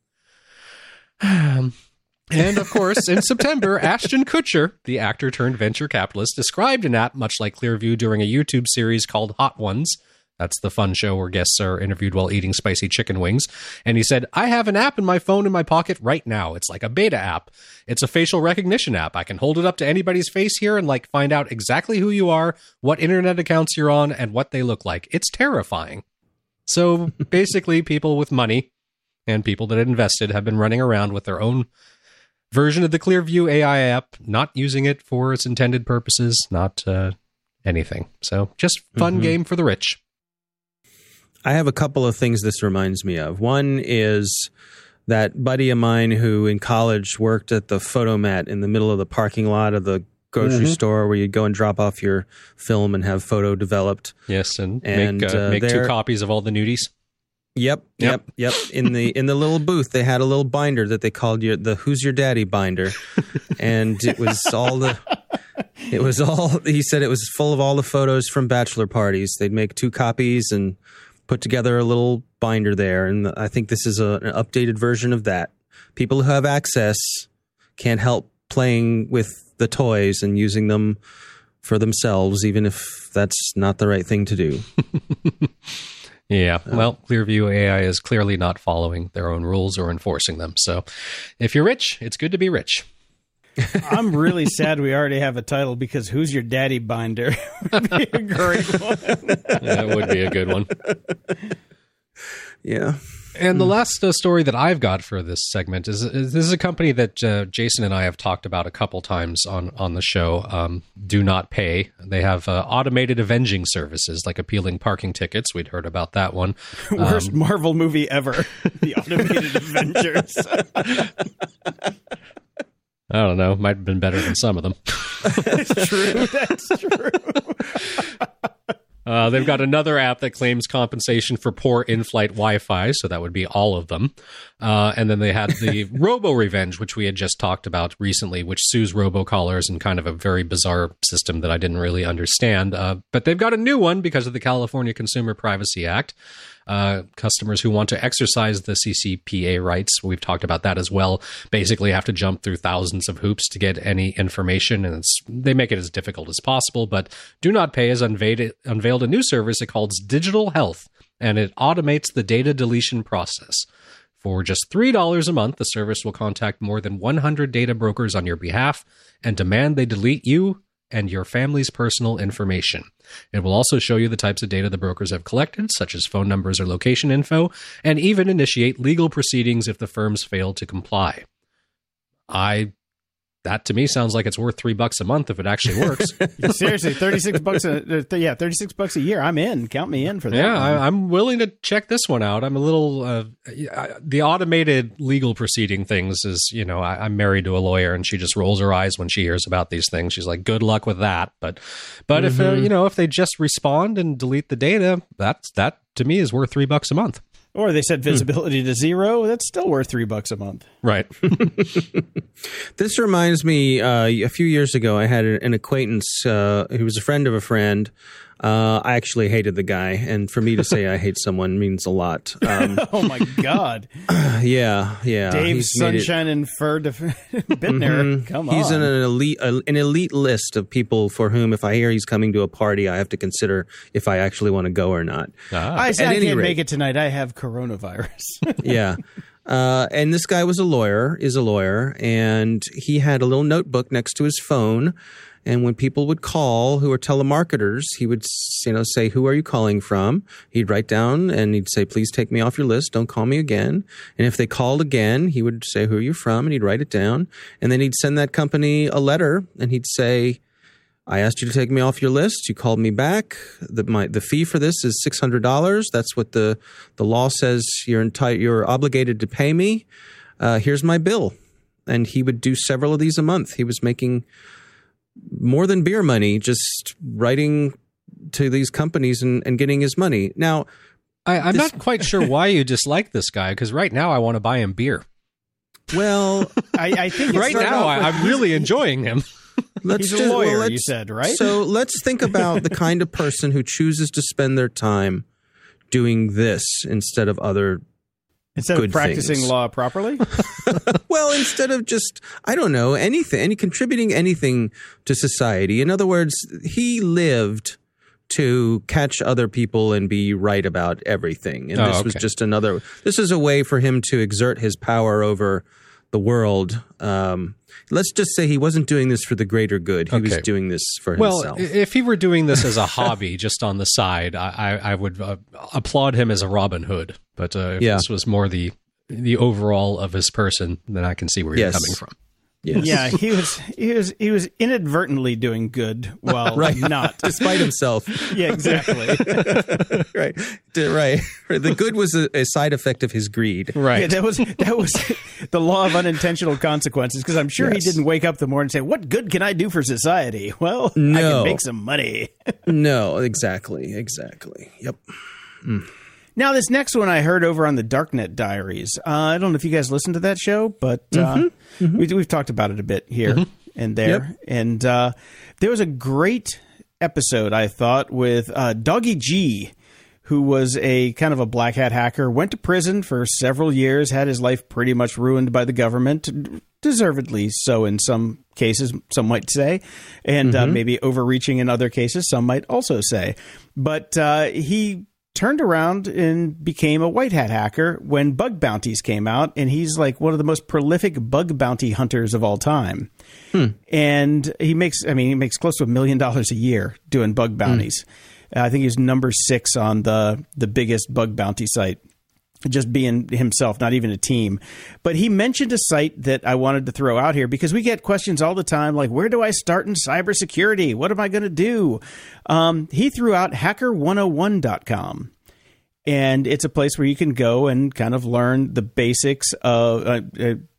And, of course, in September, Ashton Kutcher, the actor turned venture capitalist, described an app much like Clearview during a YouTube series called Hot Ones. That's the fun show where guests are interviewed while eating spicy chicken wings. And he said, "I have an app in my phone in my pocket right now. It's like a beta app. It's a facial recognition app. I can hold it up to anybody's face here and like find out exactly who you are, what internet accounts you're on, and what they look like. It's terrifying." So basically, people with money and people that had invested have been running around with their own version of the Clearview A I app, not using it for its intended purposes, not uh, anything. So just fun mm-hmm. game for the rich. I have a couple of things this reminds me of. One is that buddy of mine who in college worked at the photomat in the middle of the parking lot of the grocery mm-hmm. store where you'd go and drop off your film and have photo developed. Yes, and, and make, uh, make two copies of all the nudies. Yep, yep, yep. In the in the little booth, they had a little binder that they called your the "Who's Your Daddy" binder, and it was all the. It was all. He said it was full of all the photos from bachelor parties. They'd make two copies and put together a little binder there, and I think this is a, an updated version of that. People who have access can't help playing with the toys and using them for themselves, even if that's not the right thing to do. Yeah, well, Clearview A I is clearly not following their own rules or enforcing them. So if you're rich, it's good to be rich. I'm really sad we already have a title because "Who's Your Daddy" binder would be a great one. Yeah, it would be a good one. Yeah. And the last uh, story that I've got for this segment is, is this is a company that uh, Jason and I have talked about a couple times on, on the show, um, Do Not Pay. They have uh, automated avenging services like appealing parking tickets. We'd heard about that one. Worst um, Marvel movie ever, The Automated Avengers. I don't know. Might have been better than some of them. That's true. That's true. Uh, they've got another app that claims compensation for poor in-flight Wi-Fi, so that would be all of them. Uh, and then they had the Robo Revenge, which we had just talked about recently, which sues robocallers in kind of a very bizarre system that I didn't really understand. Uh, but they've got a new one because of the California Consumer Privacy Act. Uh, customers who want to exercise the C C P A rights, we've talked about that as well, basically have to jump through thousands of hoops to get any information, and it's, they make it as difficult as possible. But Do Not Pay has unveiled, unveiled a new service it calls Digital Health, and it automates the data deletion process. For just three dollars a month, the service will contact more than one hundred data brokers on your behalf and demand they delete you and your family's personal information. It will also show you the types of data the brokers have collected, such as phone numbers or location info, and even initiate legal proceedings if the firms fail to comply. I That to me sounds like it's worth three bucks a month if it actually works. Seriously, thirty-six bucks a uh, yeah, thirty-six bucks a year. I'm in. Count me in for that. Yeah, I, I'm willing to check this one out. I'm a little uh, the automated legal proceeding things is, you know, I, I'm married to a lawyer, and she just rolls her eyes when she hears about these things. She's like, "Good luck with that." But, but mm-hmm. if uh, you know, if they just respond and delete the data, that's that to me is worth three bucks a month. Or they set visibility to zero. That's still worth three bucks a month. Right. This reminds me, uh, a few years ago, I had an acquaintance uh, who was a friend of a friend. Uh, I actually hated the guy. And for me to say I hate someone means a lot. Um, oh, my God. yeah, yeah. Dave He's Sunshine and Fur Def- Bittner. Mm-hmm. Come on. He's in an elite, uh, an elite list of people for whom, if I hear he's coming to a party, I have to consider if I actually want to go or not. Ah. I, I can't rate, make it tonight. I have coronavirus. Yeah. Uh, and this guy was a lawyer, is a lawyer, and he had a little notebook next to his phone. And when people would call who were telemarketers, he would, you know, say, "Who are you calling from?" He'd write down and he'd say, "Please take me off your list. Don't call me again." And if they called again, he would say, "Who are you from?" And he'd write it down. And then he'd send that company a letter and he'd say, "I asked you to take me off your list. You called me back. The, my, the fee for this is six hundred dollars. That's what the, the law says you're enti- you're obligated to pay me. Uh, here's my bill." And he would do several of these a month. He was making more than beer money just writing to these companies and, and getting his money. Now, I, I'm this, not quite sure why you dislike this guy, because right now I want to buy him beer. Well, I, I think right now I, I'm really enjoying him. Let's He's a lawyer, well, you said, right? So let's think about the kind of person who chooses to spend their time doing this instead of other Instead of practicing things. law properly? Well, instead of just, I don't know, anything, any contributing anything to society. In other words, he lived to catch other people and be right about everything. And oh, this okay. was just another, this is a way for him to exert his power over the world. Um, let's just say he wasn't doing this for the greater good. He okay. was doing this for well, himself. Well, if he were doing this as a hobby, just on the side, I, I, I would uh, applaud him as a Robin Hood. But uh, if yeah. this was more the the overall of his person, then I can see where yes. you're coming from. Yes. Yeah, he was he was he was inadvertently doing good while right. not, despite himself. Yeah, exactly. right, right. The good was a, a side effect of his greed. Right. Yeah, that was that was the law of unintentional consequences. Because I'm sure yes. he didn't wake up the morning and say, "What good can I do for society?" Well, no. I can make some money. No, exactly, exactly. Yep. Mm. Now, this next one I heard over on the Darknet Diaries. Uh, I don't know if you guys listened to that show, but uh, mm-hmm. Mm-hmm. We, we've talked about it a bit here mm-hmm. and there. Yep. And uh, there was a great episode, I thought, with uh, Doggy G, who was a kind of a black hat hacker, went to prison for several years, had his life pretty much ruined by the government, deservedly so in some cases, some might say, and mm-hmm. uh, maybe overreaching in other cases, some might also say. But uh, he turned around and became a white hat hacker when bug bounties came out, and he's like one of the most prolific bug bounty hunters of all time. Hmm. And he makes, I mean, he makes close to a million dollars a year doing bug bounties. Hmm. Uh, I think he's number six on the the biggest bug bounty site, just being himself, not even a team. But he mentioned a site that I wanted to throw out here because we get questions all the time like, where do I start in cybersecurity? What am I going to do? Um, he threw out hacker one oh one dot com. And it's a place where you can go and kind of learn the basics of uh, uh,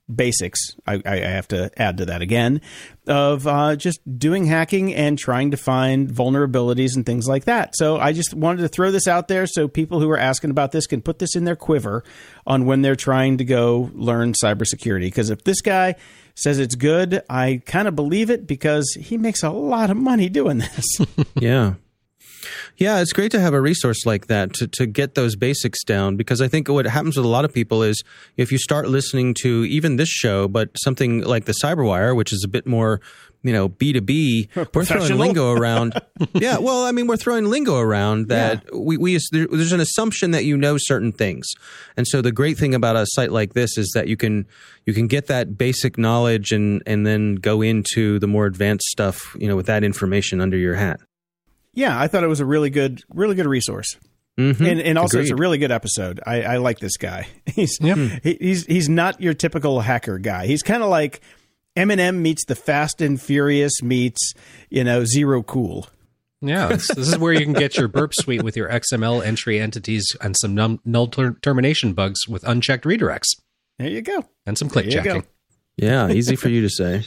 basics, I, I have to add to that again, of uh, just doing hacking and trying to find vulnerabilities and things like that. So I just wanted to throw this out there so people who are asking about this can put this in their quiver on when they're trying to go learn cybersecurity. Because if this guy says it's good, I kind of believe it because he makes a lot of money doing this. Yeah. Yeah, it's great to have a resource like that to, to get those basics down, because I think what happens with a lot of people is if you start listening to even this show, but something like the Cyberwire, which is a bit more, you know, B two B, we're throwing lingo around. Yeah, well, I mean, we're throwing lingo around that yeah. we, we there, there's an assumption that you know certain things. And so the great thing about a site like this is that you can you can get that basic knowledge and and then go into the more advanced stuff, you know, with that information under your hat. Yeah, I thought it was a really good, really good resource, mm-hmm. and and also Agreed. It's a really good episode. I, I like this guy. He's yep. he, he's he's not your typical hacker guy. He's kind of like Eminem meets the Fast and Furious meets you know Zero Cool. Yeah, this, this is where you can get your burp suite with your X M L entry entities and some num- null ter- termination bugs with unchecked redirects. There you go, and some click checking. Yeah, easy for you to say.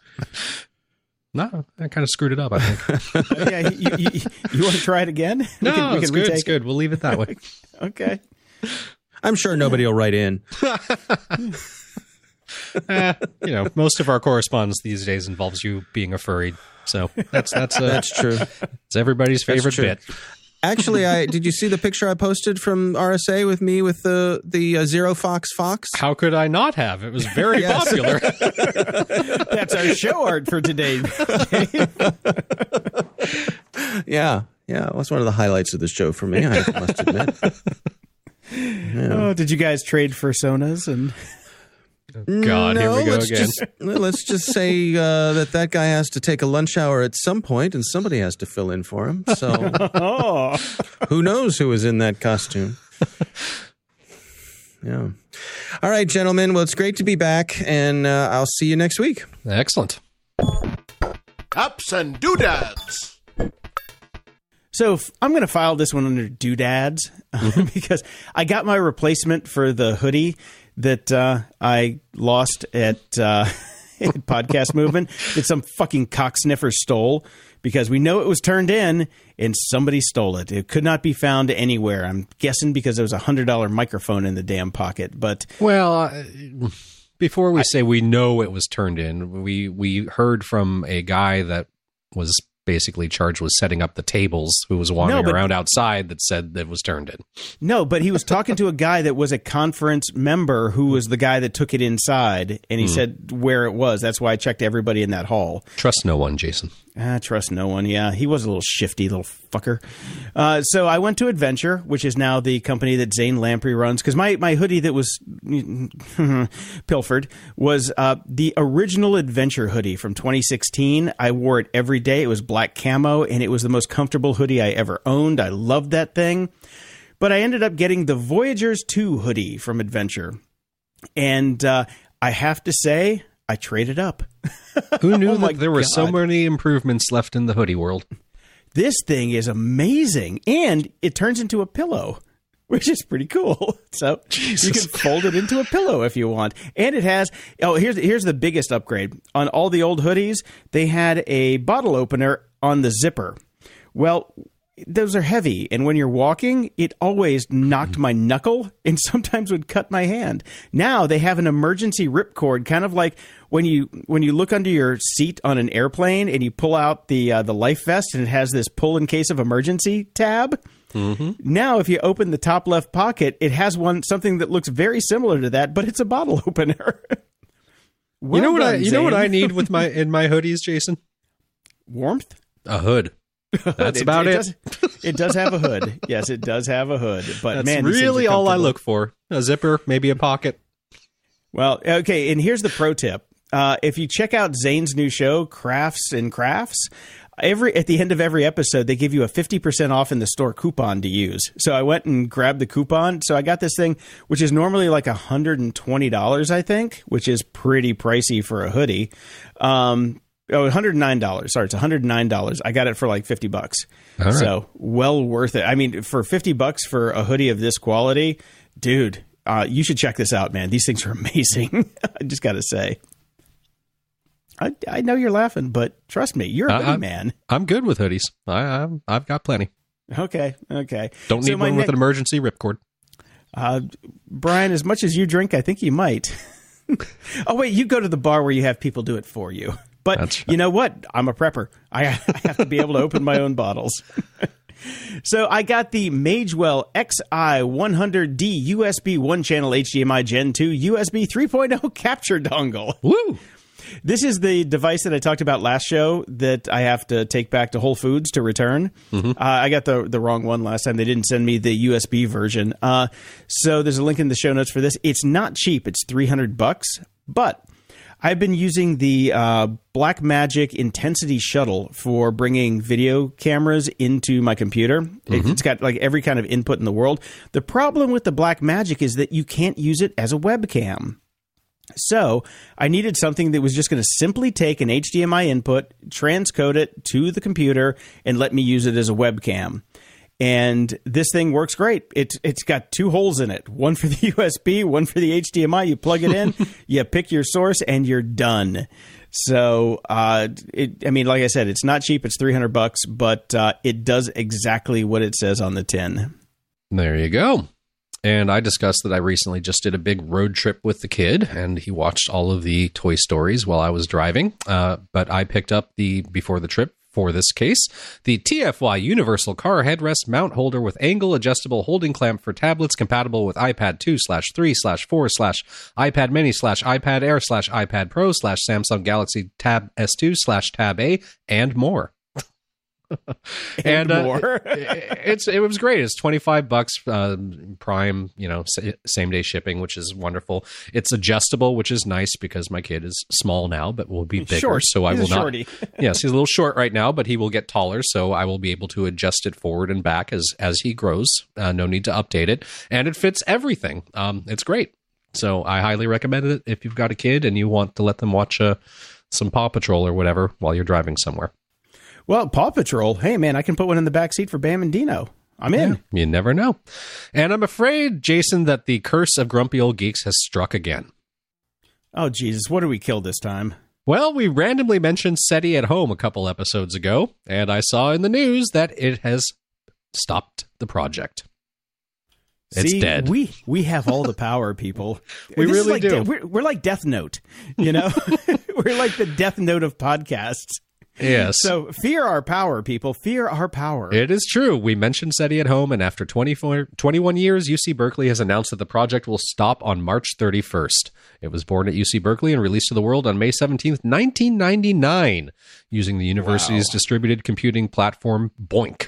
No, I kind of screwed it up, I think. yeah, you, you, you want to try it again? No, we can, we it's can good. It's it. good. We'll leave it that way. Okay. I'm sure nobody will write in. uh, you know, most of our correspondence these days involves you being a furry, so that's that's uh, that's true. It's everybody's favorite bit. Actually, I did you see the picture I posted from R S A with me with the the uh, Zero Fox Fox? How could I not have? It was very popular. That's our show art for today. yeah, yeah, it was one of the highlights of the show for me, I must admit. Yeah. Oh, did you guys trade personas and? God, no, here we go let's again. Just, let's just say uh, that that guy has to take a lunch hour at some point, and somebody has to fill in for him. So, oh. Who knows who was in that costume? Yeah. All right, gentlemen. Well, it's great to be back, and uh, I'll see you next week. Excellent. Ups and doodads. So I'm going to file this one under doodads mm-hmm. because I got my replacement for the hoodie that uh, I lost at, uh, at Podcast Movement that some fucking cocksniffer stole, because we know it was turned in and somebody stole it. It could not be found anywhere. I'm guessing because there was a one hundred dollars microphone in the damn pocket. But Well, uh, before we I, say we know it was turned in, we, we heard from a guy that was basically charged with setting up the tables, who was wandering no, but, around outside, that said that it was turned in. No, but he was talking to a guy that was a conference member who was the guy that took it inside, and he mm. said where it was. That's why I checked everybody in that hall. Trust no one, Jason. I trust no one, yeah. He was a little shifty little fucker. Uh, so I went to Adventure, which is now the company that Zane Lamprey runs, because my, my hoodie that was pilfered was uh, the original Adventure hoodie from twenty sixteen. I wore it every day. It was black camo, and it was the most comfortable hoodie I ever owned. I loved that thing. But I ended up getting the Voyagers two hoodie from Adventure. And uh, I have to say, I traded up. Who knew oh that there were God. so many improvements left in the hoodie world? This thing is amazing. And it turns into a pillow, which is pretty cool. So Jesus. You can fold it into a pillow if you want. And it has, oh, here's, here's the biggest upgrade. On all the old hoodies, they had a bottle opener on the zipper. Well, those are heavy, and when you're walking, it always knocked my knuckle and sometimes would cut my hand. Now they have an emergency ripcord, kind of like when you when you look under your seat on an airplane and you pull out the uh, the life vest, and it has this pull in case of emergency tab. Mm-hmm. Now, if you open the top left pocket, it has one something that looks very similar to that, but it's a bottle opener. well you know what done, I you Zane. know what I need with my in my hoodies, Jason? Warmth. A hood. That's it, about it. it. It does, it does have a hood. Yes, it does have a hood. But That's man, really all I look for. A zipper, maybe a pocket. Well, okay, and here's the pro tip. Uh, if you check out Zane's new show, Crafts and Crafts, every at the end of every episode, they give you a fifty percent off in the store coupon to use. So I went and grabbed the coupon. So I got this thing, which is normally like one hundred twenty dollars, I think, which is pretty pricey for a hoodie. Um Oh, one hundred nine dollars. Sorry, it's one hundred nine dollars. I got it for like fifty bucks. All right. So well worth it. I mean, for fifty bucks for a hoodie of this quality, dude, Uh, you should check this out, man. These things are amazing. I just got to say. I, I know you're laughing, but trust me, you're a hoodie I'm, man. I'm good with hoodies. I, I'm, I've got plenty. Okay, okay. Don't need so one ne- with an emergency ripcord. Uh, Brian, as much as you drink, I think you might. Oh, wait, you go to the bar where you have people do it for you. But That's you know what? I'm a prepper. I, I have to be able to open my own bottles. So I got the Magewell X I one hundred D U S B one-channel H D M I Gen two U S B three point oh capture dongle. Woo! This is the device that I talked about last show that I have to take back to Whole Foods to return. Mm-hmm. Uh, I got the the wrong one last time. They didn't send me the U S B version. Uh, so there's a link in the show notes for this. It's not cheap. It's three hundred bucks, but I've been using the uh, Blackmagic Intensity Shuttle for bringing video cameras into my computer. Mm-hmm. It's got like every kind of input in the world. The problem with the Blackmagic is that you can't use it as a webcam. So I needed something that was just going to simply take an H D M I input, transcode it to the computer, and let me use it as a webcam. And this thing works great. It's it's got two holes in it, one for the U S B, one for the H D M I. You plug it in, you pick your source, and you're done. So, uh, it, I mean, like I said, it's not cheap. It's three hundred bucks, but uh, it does exactly what it says on the tin. There you go. And I discussed that I recently just did a big road trip with the kid, and he watched all of the Toy Stories while I was driving. Uh, but I picked up the, before the trip, for this case, the T F Y Universal Car Headrest Mount Holder with Angle Adjustable Holding Clamp for tablets compatible with iPad two slash three slash four slash iPad Mini slash iPad Air slash iPad Pro slash Samsung Galaxy Tab S two slash Tab A, and more. and, and uh, more. it, it's it was great. It's twenty-five bucks uh, Prime, you know, same day shipping, which is wonderful. It's adjustable, which is nice because my kid is small now, but will be bigger. Short. So I he's will a not. shorty. Yes, he's a little short right now, but he will get taller. So I will be able to adjust it forward and back as as he grows. Uh, no need to update it, and it fits everything. Um, it's great. So I highly recommend it if you've got a kid and you want to let them watch uh, some Paw Patrol or whatever while you're driving somewhere. Well, Paw Patrol, hey, man, I can put one in the back seat for Bam and Dino. I'm in. Yeah, you never know. And I'm afraid, Jason, that the curse of Grumpy Old Geeks has struck again. Oh, Jesus, what did we kill this time? Well, we randomly mentioned SETI at Home a couple episodes ago, and I saw in the news that it has stopped the project. It's See, dead. We we have all the power, people. We This is really like do. De- we're, we're like Death Note, you know? We're like the Death Note of podcasts. Yes. So fear our power, people. Fear our power. It is true. We mentioned SETI at Home, and after twenty-four, twenty-one years, U C Berkeley has announced that the project will stop on March thirty-first. It was born at U C Berkeley and released to the world on May seventeenth, nineteen ninety-nine, using the university's Wow. distributed computing platform, BOINC.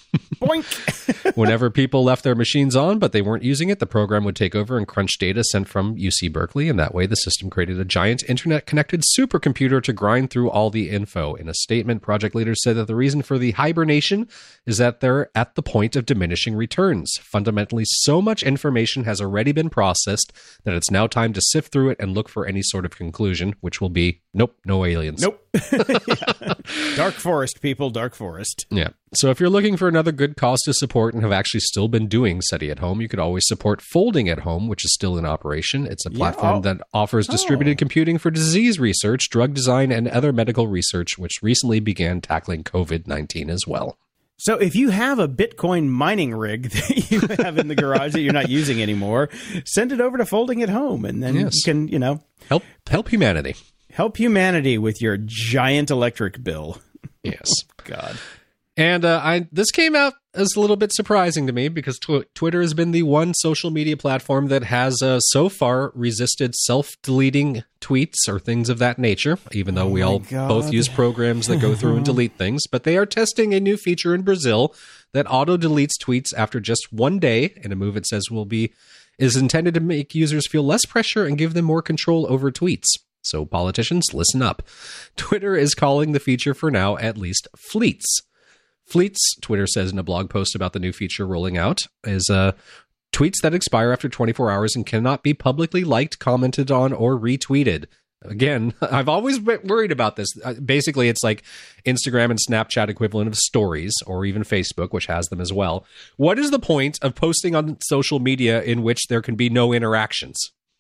Boink. Whenever people left their machines on, but they weren't using it, the program would take over and crunch data sent from U C Berkeley, and that way the system created a giant internet-connected supercomputer to grind through all the info. In a statement, project leaders said that the reason for the hibernation is that they're at the point of diminishing returns. Fundamentally, so much information has already been processed that it's now time to sift through it and look for any sort of conclusion, which will be, nope, no aliens. Nope. Yeah. Dark Forest, people. Dark Forest. Yeah. So if you're looking for another good cause to support and have actually still been doing SETI at Home, you could always support Folding at Home, which is still in operation. It's a platform oh. that offers distributed Oh. computing for disease research, drug design, and other medical research, which recently began tackling covid nineteen as well. So if you have a Bitcoin mining rig that you have in the garage that you're not using anymore, send it over to Folding at Home, and then Yes. you can, you know, Help help humanity. help humanity with your giant electric bill. Yes. God. And uh, I this came out as a little bit surprising to me because tw- Twitter has been the one social media platform that has uh, so far resisted self-deleting tweets or things of that nature, even though Oh we my all God. both use programs that go through and delete things. But they are testing a new feature in Brazil that auto-deletes tweets after just one day, in a move it says will be is intended to make users feel less pressure and give them more control over tweets. So politicians, listen up. Twitter is calling the feature for now at least Fleets. Fleets, Twitter says in a blog post about the new feature rolling out, is uh, tweets that expire after twenty-four hours and cannot be publicly liked, commented on, or retweeted. Again, I've always been worried about this. Uh, basically, it's like Instagram and Snapchat equivalent of stories, or even Facebook, which has them as well. What is the point of posting on social media in which there can be no interactions?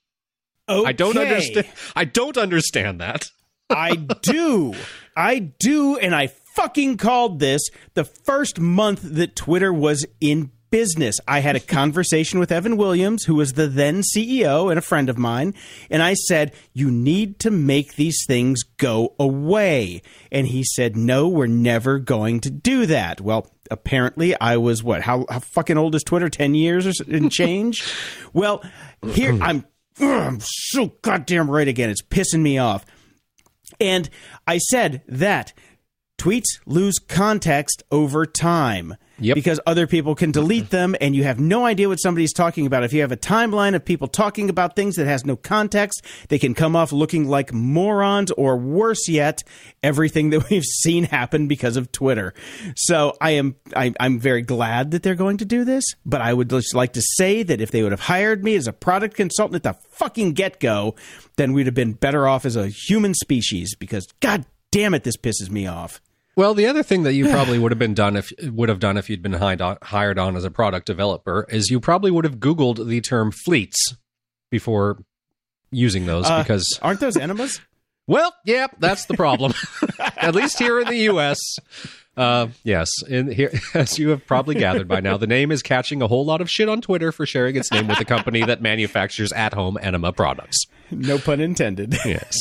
Okay. I don't understand. I don't understand that. I do. I do, and I fucking called this the first month that Twitter was in business. I had a conversation with Evan Williams, who was the then C E O and a friend of mine, and I said, you need to make these things go away. And he said, no, we're never going to do that. Well, apparently I was, what, how, how fucking old is Twitter? ten years or and change? Well, here, I'm, ugh, I'm so goddamn right again. It's pissing me off. And I said that tweets lose context over time. Yep. Because other people can delete them, and you have no idea what somebody's talking about. If you have a timeline of people talking about things that has no context, they can come off looking like morons, or worse yet, everything that we've seen happen because of Twitter. So I am I, I'm very glad that they're going to do this, but I would just like to say that if they would have hired me as a product consultant at the fucking get-go, then we'd have been better off as a human species, because god damn it, this pisses me off. Well, the other thing that you probably would have been done if would have done if you'd been hired on, hired on as a product developer is you probably would have Googled the term fleets before using those, uh, because aren't those enemas? Well, yeah, that's the problem. At least here in the U S Uh, yes, in here, as you have probably gathered by now, the name is catching a whole lot of shit on Twitter for sharing its name with a company that manufactures at-home enema products. No pun intended. Yes.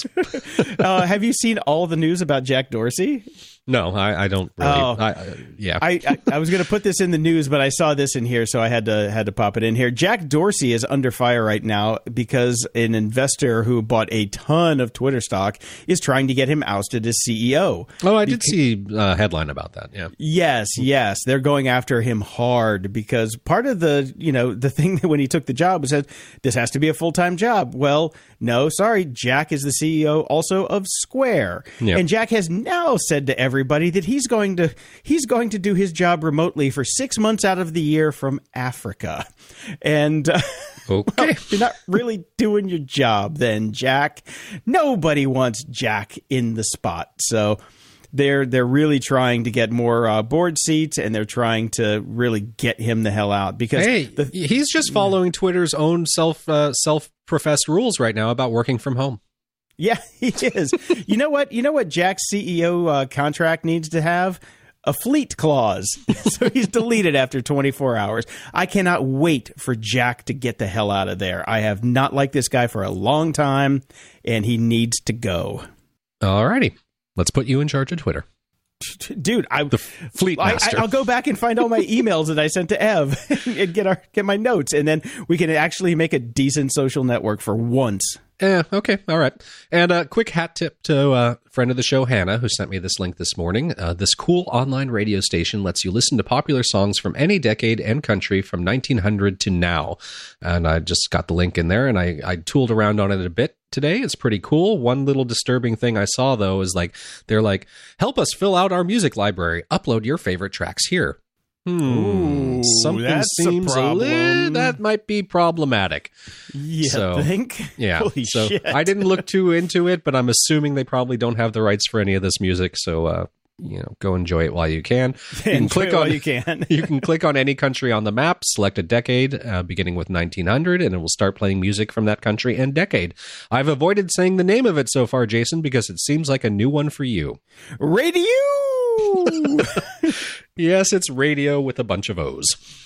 uh, have you seen all the news about Jack Dorsey? No, I, I don't really. Oh, I, I, yeah, I, I, I was going to put this in the news, but I saw this in here, so I had to had to pop it in here. Jack Dorsey is under fire right now because an investor who bought a ton of Twitter stock is trying to get him ousted as C E O. Oh, I did because, see a headline about that. Yeah. Yes, yes, they're going after him hard because part of the you know the thing that when he took the job was that this has to be a full time job. Well, no, sorry, Jack is the C E O also of Square, yep. And Jack has now said to everyone. Everybody that he's going to he's going to do his job remotely for six months out of the year from Africa, and uh, okay, well, you're not really doing your job, then, Jack. Nobody wants Jack in the spot, so they're they're really trying to get more uh, board seats, and they're trying to really get him the hell out because hey, the, he's just following Twitter's own self uh, self professed rules right now about working from home. Yeah, he is. You know what? You know what Jack's C E O uh, contract needs to have? A fleet clause. So he's deleted after twenty-four hours. I cannot wait for Jack to get the hell out of there. I have not liked this guy for a long time, and he needs to go. All righty. Let's put you in charge of Twitter. Dude, I, the fleet master. I, I'll go back and find all my emails that I sent to Ev and get our get my notes, and then we can actually make a decent social network for once. Yeah, okay, all right. And a quick hat tip to a friend of the show, Hannah, who sent me this link this morning. Uh, this cool online radio station lets you listen to popular songs from any decade and country from nineteen hundred to now. And I just got the link in there, and I, I tooled around on it a bit today. It's pretty cool. One little disturbing thing I saw, though, is like they're like, help us fill out our music library. Upload your favorite tracks here. Hmm. Ooh, Something that's seems a problem. A li- that might be problematic. You so, think? Yeah. Holy so shit. I didn't look too into it, but I'm assuming they probably don't have the rights for any of this music. So, uh, you know, go enjoy it while you can. You can enjoy click it while on you can. You can click on any country on the map, select a decade, uh, beginning with nineteen hundred, and it will start playing music from that country and decade. I've avoided saying the name of it so far, Jason, because it seems like a new one for you. Radio. Yes, it's radio with a bunch of O's.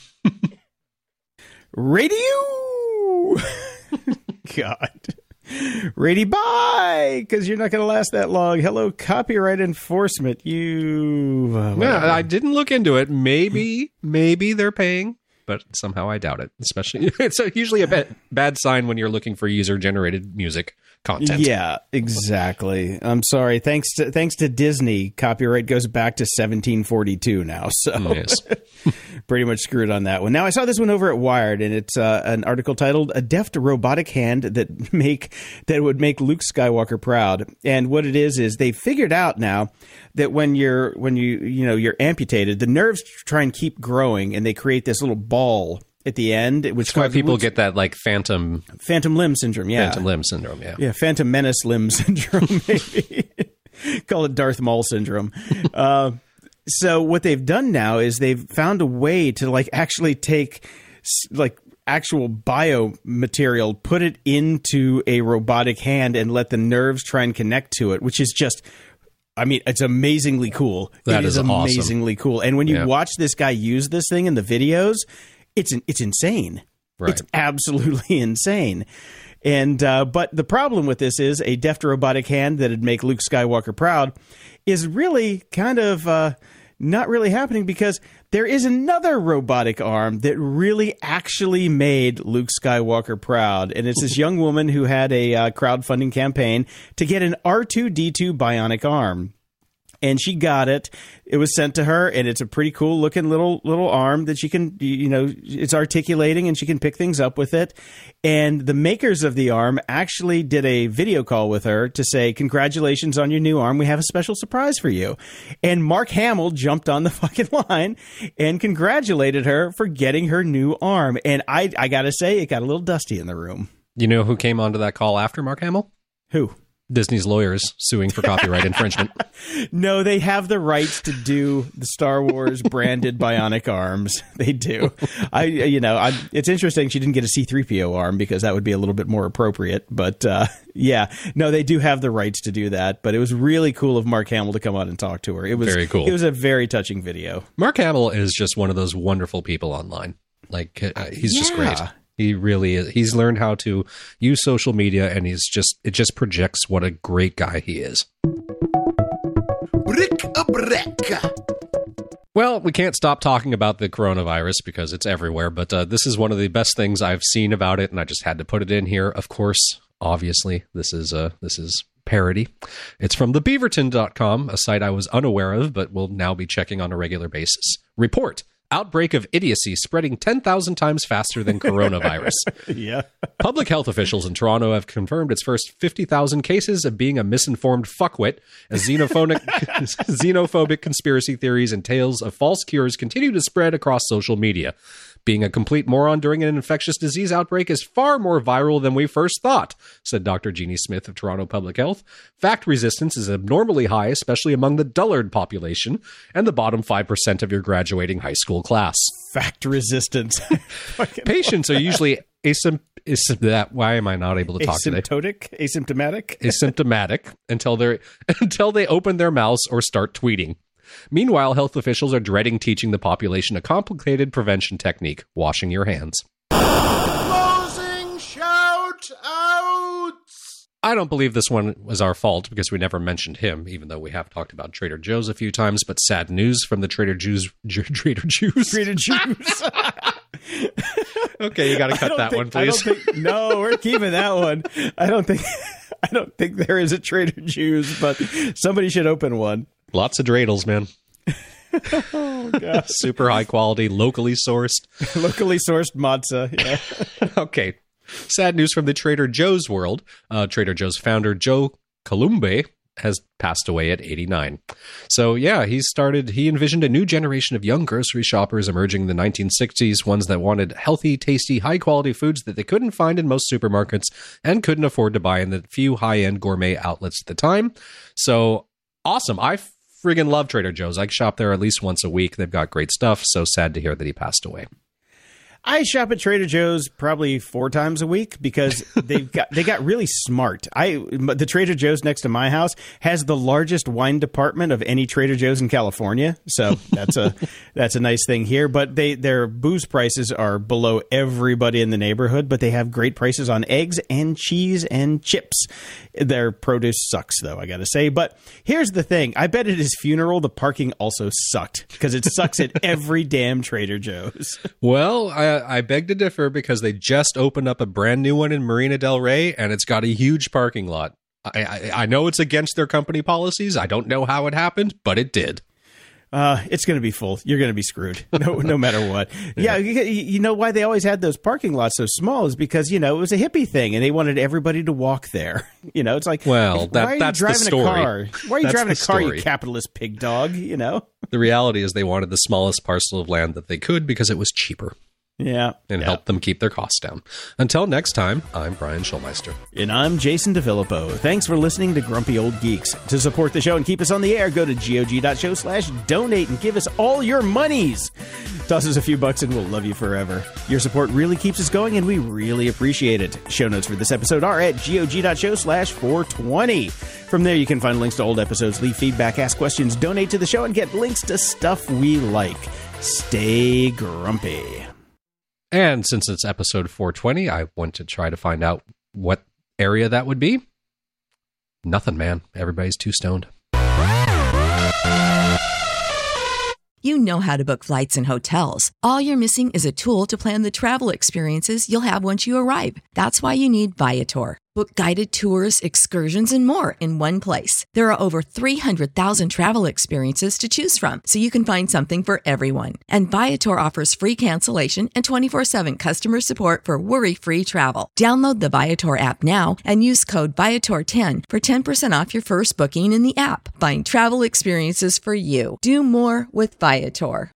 Radio. God. Ready, bye, because you're not going to last that long. Hello, copyright enforcement. You. Uh, yeah, I didn't look into it. Maybe, maybe they're paying, but somehow I doubt it. Especially, it's usually a bad, bad sign when you're looking for user-generated music content. Yeah, exactly. I'm sorry. Thanks to thanks to Disney, copyright goes back to seventeen forty-two now. So yes. Pretty much screwed on that one. Now I saw this one over at Wired, and it's uh, an article titled "A Deft Robotic Hand That Make That Would Make Luke Skywalker Proud." And what it is is they figured out now that when you're when you you know you're amputated, the nerves try and keep growing, and they create this little ball at the end, which That's why people which, get that like phantom phantom limb syndrome. Yeah, phantom limb syndrome. Yeah, yeah, phantom menace limb syndrome. Maybe call it Darth Maul syndrome. uh, so what they've done now is they've found a way to like actually take like actual biomaterial, put it into a robotic hand, and let the nerves try and connect to it, which is just. I mean, it's amazingly cool. That it is is awesome. amazingly cool. And when you Yeah. watch this guy use this thing in the videos, it's it's insane. Right. It's absolutely insane. And uh, but the problem with this is a deft robotic hand that'd make Luke Skywalker proud is really kind of uh, not really happening because there is another robotic arm that really actually made Luke Skywalker proud. And it's this young woman who had a uh, crowdfunding campaign to get an R two D two bionic arm. And she got it. It was sent to her, and it's a pretty cool looking little little arm that she can, you know, it's articulating and she can pick things up with it. And the makers of the arm actually did a video call with her to say, congratulations on your new arm. We have a special surprise for you. And Mark Hamill jumped on the fucking line and congratulated her for getting her new arm. And I, I got to say, it got a little dusty in the room. You know who came onto that call after Mark Hamill? Who? Disney's lawyers suing for copyright infringement. No, they have the rights to do the Star Wars branded bionic arms. They do. I, you know, I, it's interesting she didn't get a C three P O arm because that would be a little bit more appropriate. But uh, yeah, no, they do have the rights to do that. But it was really cool of Mark Hamill to come on and talk to her. It was Very cool. It was a very touching video. Mark Hamill is just one of those wonderful people online. Like uh, he's just Yeah. great. He really is. He's learned how to use social media, and he's just it just projects what a great guy he is. Brick a brick. Well, we can't stop talking about the coronavirus because it's everywhere, but uh, this is one of the best things I've seen about it, and I just had to put it in here. Of course, obviously, this is uh, this is parody. It's from the beaverton dot com, a site I was unaware of, but will now be checking on a regular basis. Report. Outbreak of idiocy spreading ten thousand times faster than coronavirus. Yeah. Public health officials in Toronto have confirmed its first fifty thousand cases of being a misinformed fuckwit as xenophobic, xenophobic conspiracy theories and tales of false cures continue to spread across social media. Being a complete moron during an infectious disease outbreak is far more viral than we first thought, said Doctor Jeannie Smith of Toronto Public Health. Fact resistance is abnormally high, especially among the dullard population and the bottom five percent of your graduating high school class. Fact resistance. Patients are usually asymp- is- that why am I not able to talk today? Asymptotic? Asymptomatic? Asymptomatic until they until they open their mouths or start tweeting. Meanwhile, health officials are dreading teaching the population a complicated prevention technique, washing your hands. Closing shout outs. I don't believe this one was our fault because we never mentioned him, even though we have talked about Trader Joe's a few times, but sad news from the Trader Joe's. J- Trader Joe's. Trader Joe's. Okay, you got to I cut don't that think- one, please. I don't think, no, we're keeping that one. I don't think I don't think there is a Trader Joe's, but somebody should open one. Lots of dreidels, man. Oh gosh. Super high quality, locally sourced. Locally sourced matzah. Yeah. Okay. Sad news from the Trader Joe's world. Uh, Trader Joe's founder, Joe Columbe, has passed away at eighty-nine. So yeah, he started, he envisioned a new generation of young grocery shoppers emerging in the nineteen sixties, ones that wanted healthy, tasty, high quality foods that they couldn't find in most supermarkets and couldn't afford to buy in the few high-end gourmet outlets at the time. So awesome. I friggin' love Trader Joe's. I shop there at least once a week. They've got great stuff. So sad to hear that he passed away. I shop at Trader Joe's probably four times a week because they've got they got really smart. I the Trader Joe's next to my house has the largest wine department of any Trader Joe's in California, so that's a that's a nice thing here. But they their booze prices are below everybody in the neighborhood, but they have great prices on eggs and cheese and chips. Their produce sucks, though, I got to say. But here's the thing: I bet at his funeral the parking also sucked because it sucks at every damn Trader Joe's. Well, I, I beg to differ because they just opened up a brand new one in Marina Del Rey, and it's got a huge parking lot. I, I, I know it's against their company policies. I don't know how it happened, but it did. Uh, it's going to be full. You're going to be screwed, no, no matter what. Yeah, you, you know why they always had those parking lots so small is because, you know, it was a hippie thing, and they wanted everybody to walk there. You know, it's like, Well, if- that- why are you that's the driving story. a car? Why are you That's driving a the car, story. you capitalist pig dog? You know. The reality is they wanted the smallest parcel of land that they could because it was cheaper. Yeah. and yeah. help them keep their costs down. Until next time, I'm Brian Schulmeister. And I'm Jason DeFilippo. Thanks for listening to Grumpy Old Geeks. To support the show and keep us on the air, go to gog.show slash donate and give us all your monies. Toss us a few bucks and we'll love you forever. Your support really keeps us going and we really appreciate it. Show notes for this episode are at gog.show slash 420. From there, you can find links to old episodes, leave feedback, ask questions, donate to the show, and get links to stuff we like. Stay grumpy. And since it's episode four twenty, I want to try to find out what area that would be. Nothing, man. Everybody's too stoned. You know how to book flights and hotels. All you're missing is a tool to plan the travel experiences you'll have once you arrive. That's why you need Viator. Book guided tours, excursions, and more in one place. There are over three hundred thousand travel experiences to choose from, so you can find something for everyone. And Viator offers free cancellation and twenty-four seven customer support for worry-free travel. Download the Viator app now and use code Viator ten for ten percent off your first booking in the app. Find travel experiences for you. Do more with Viator.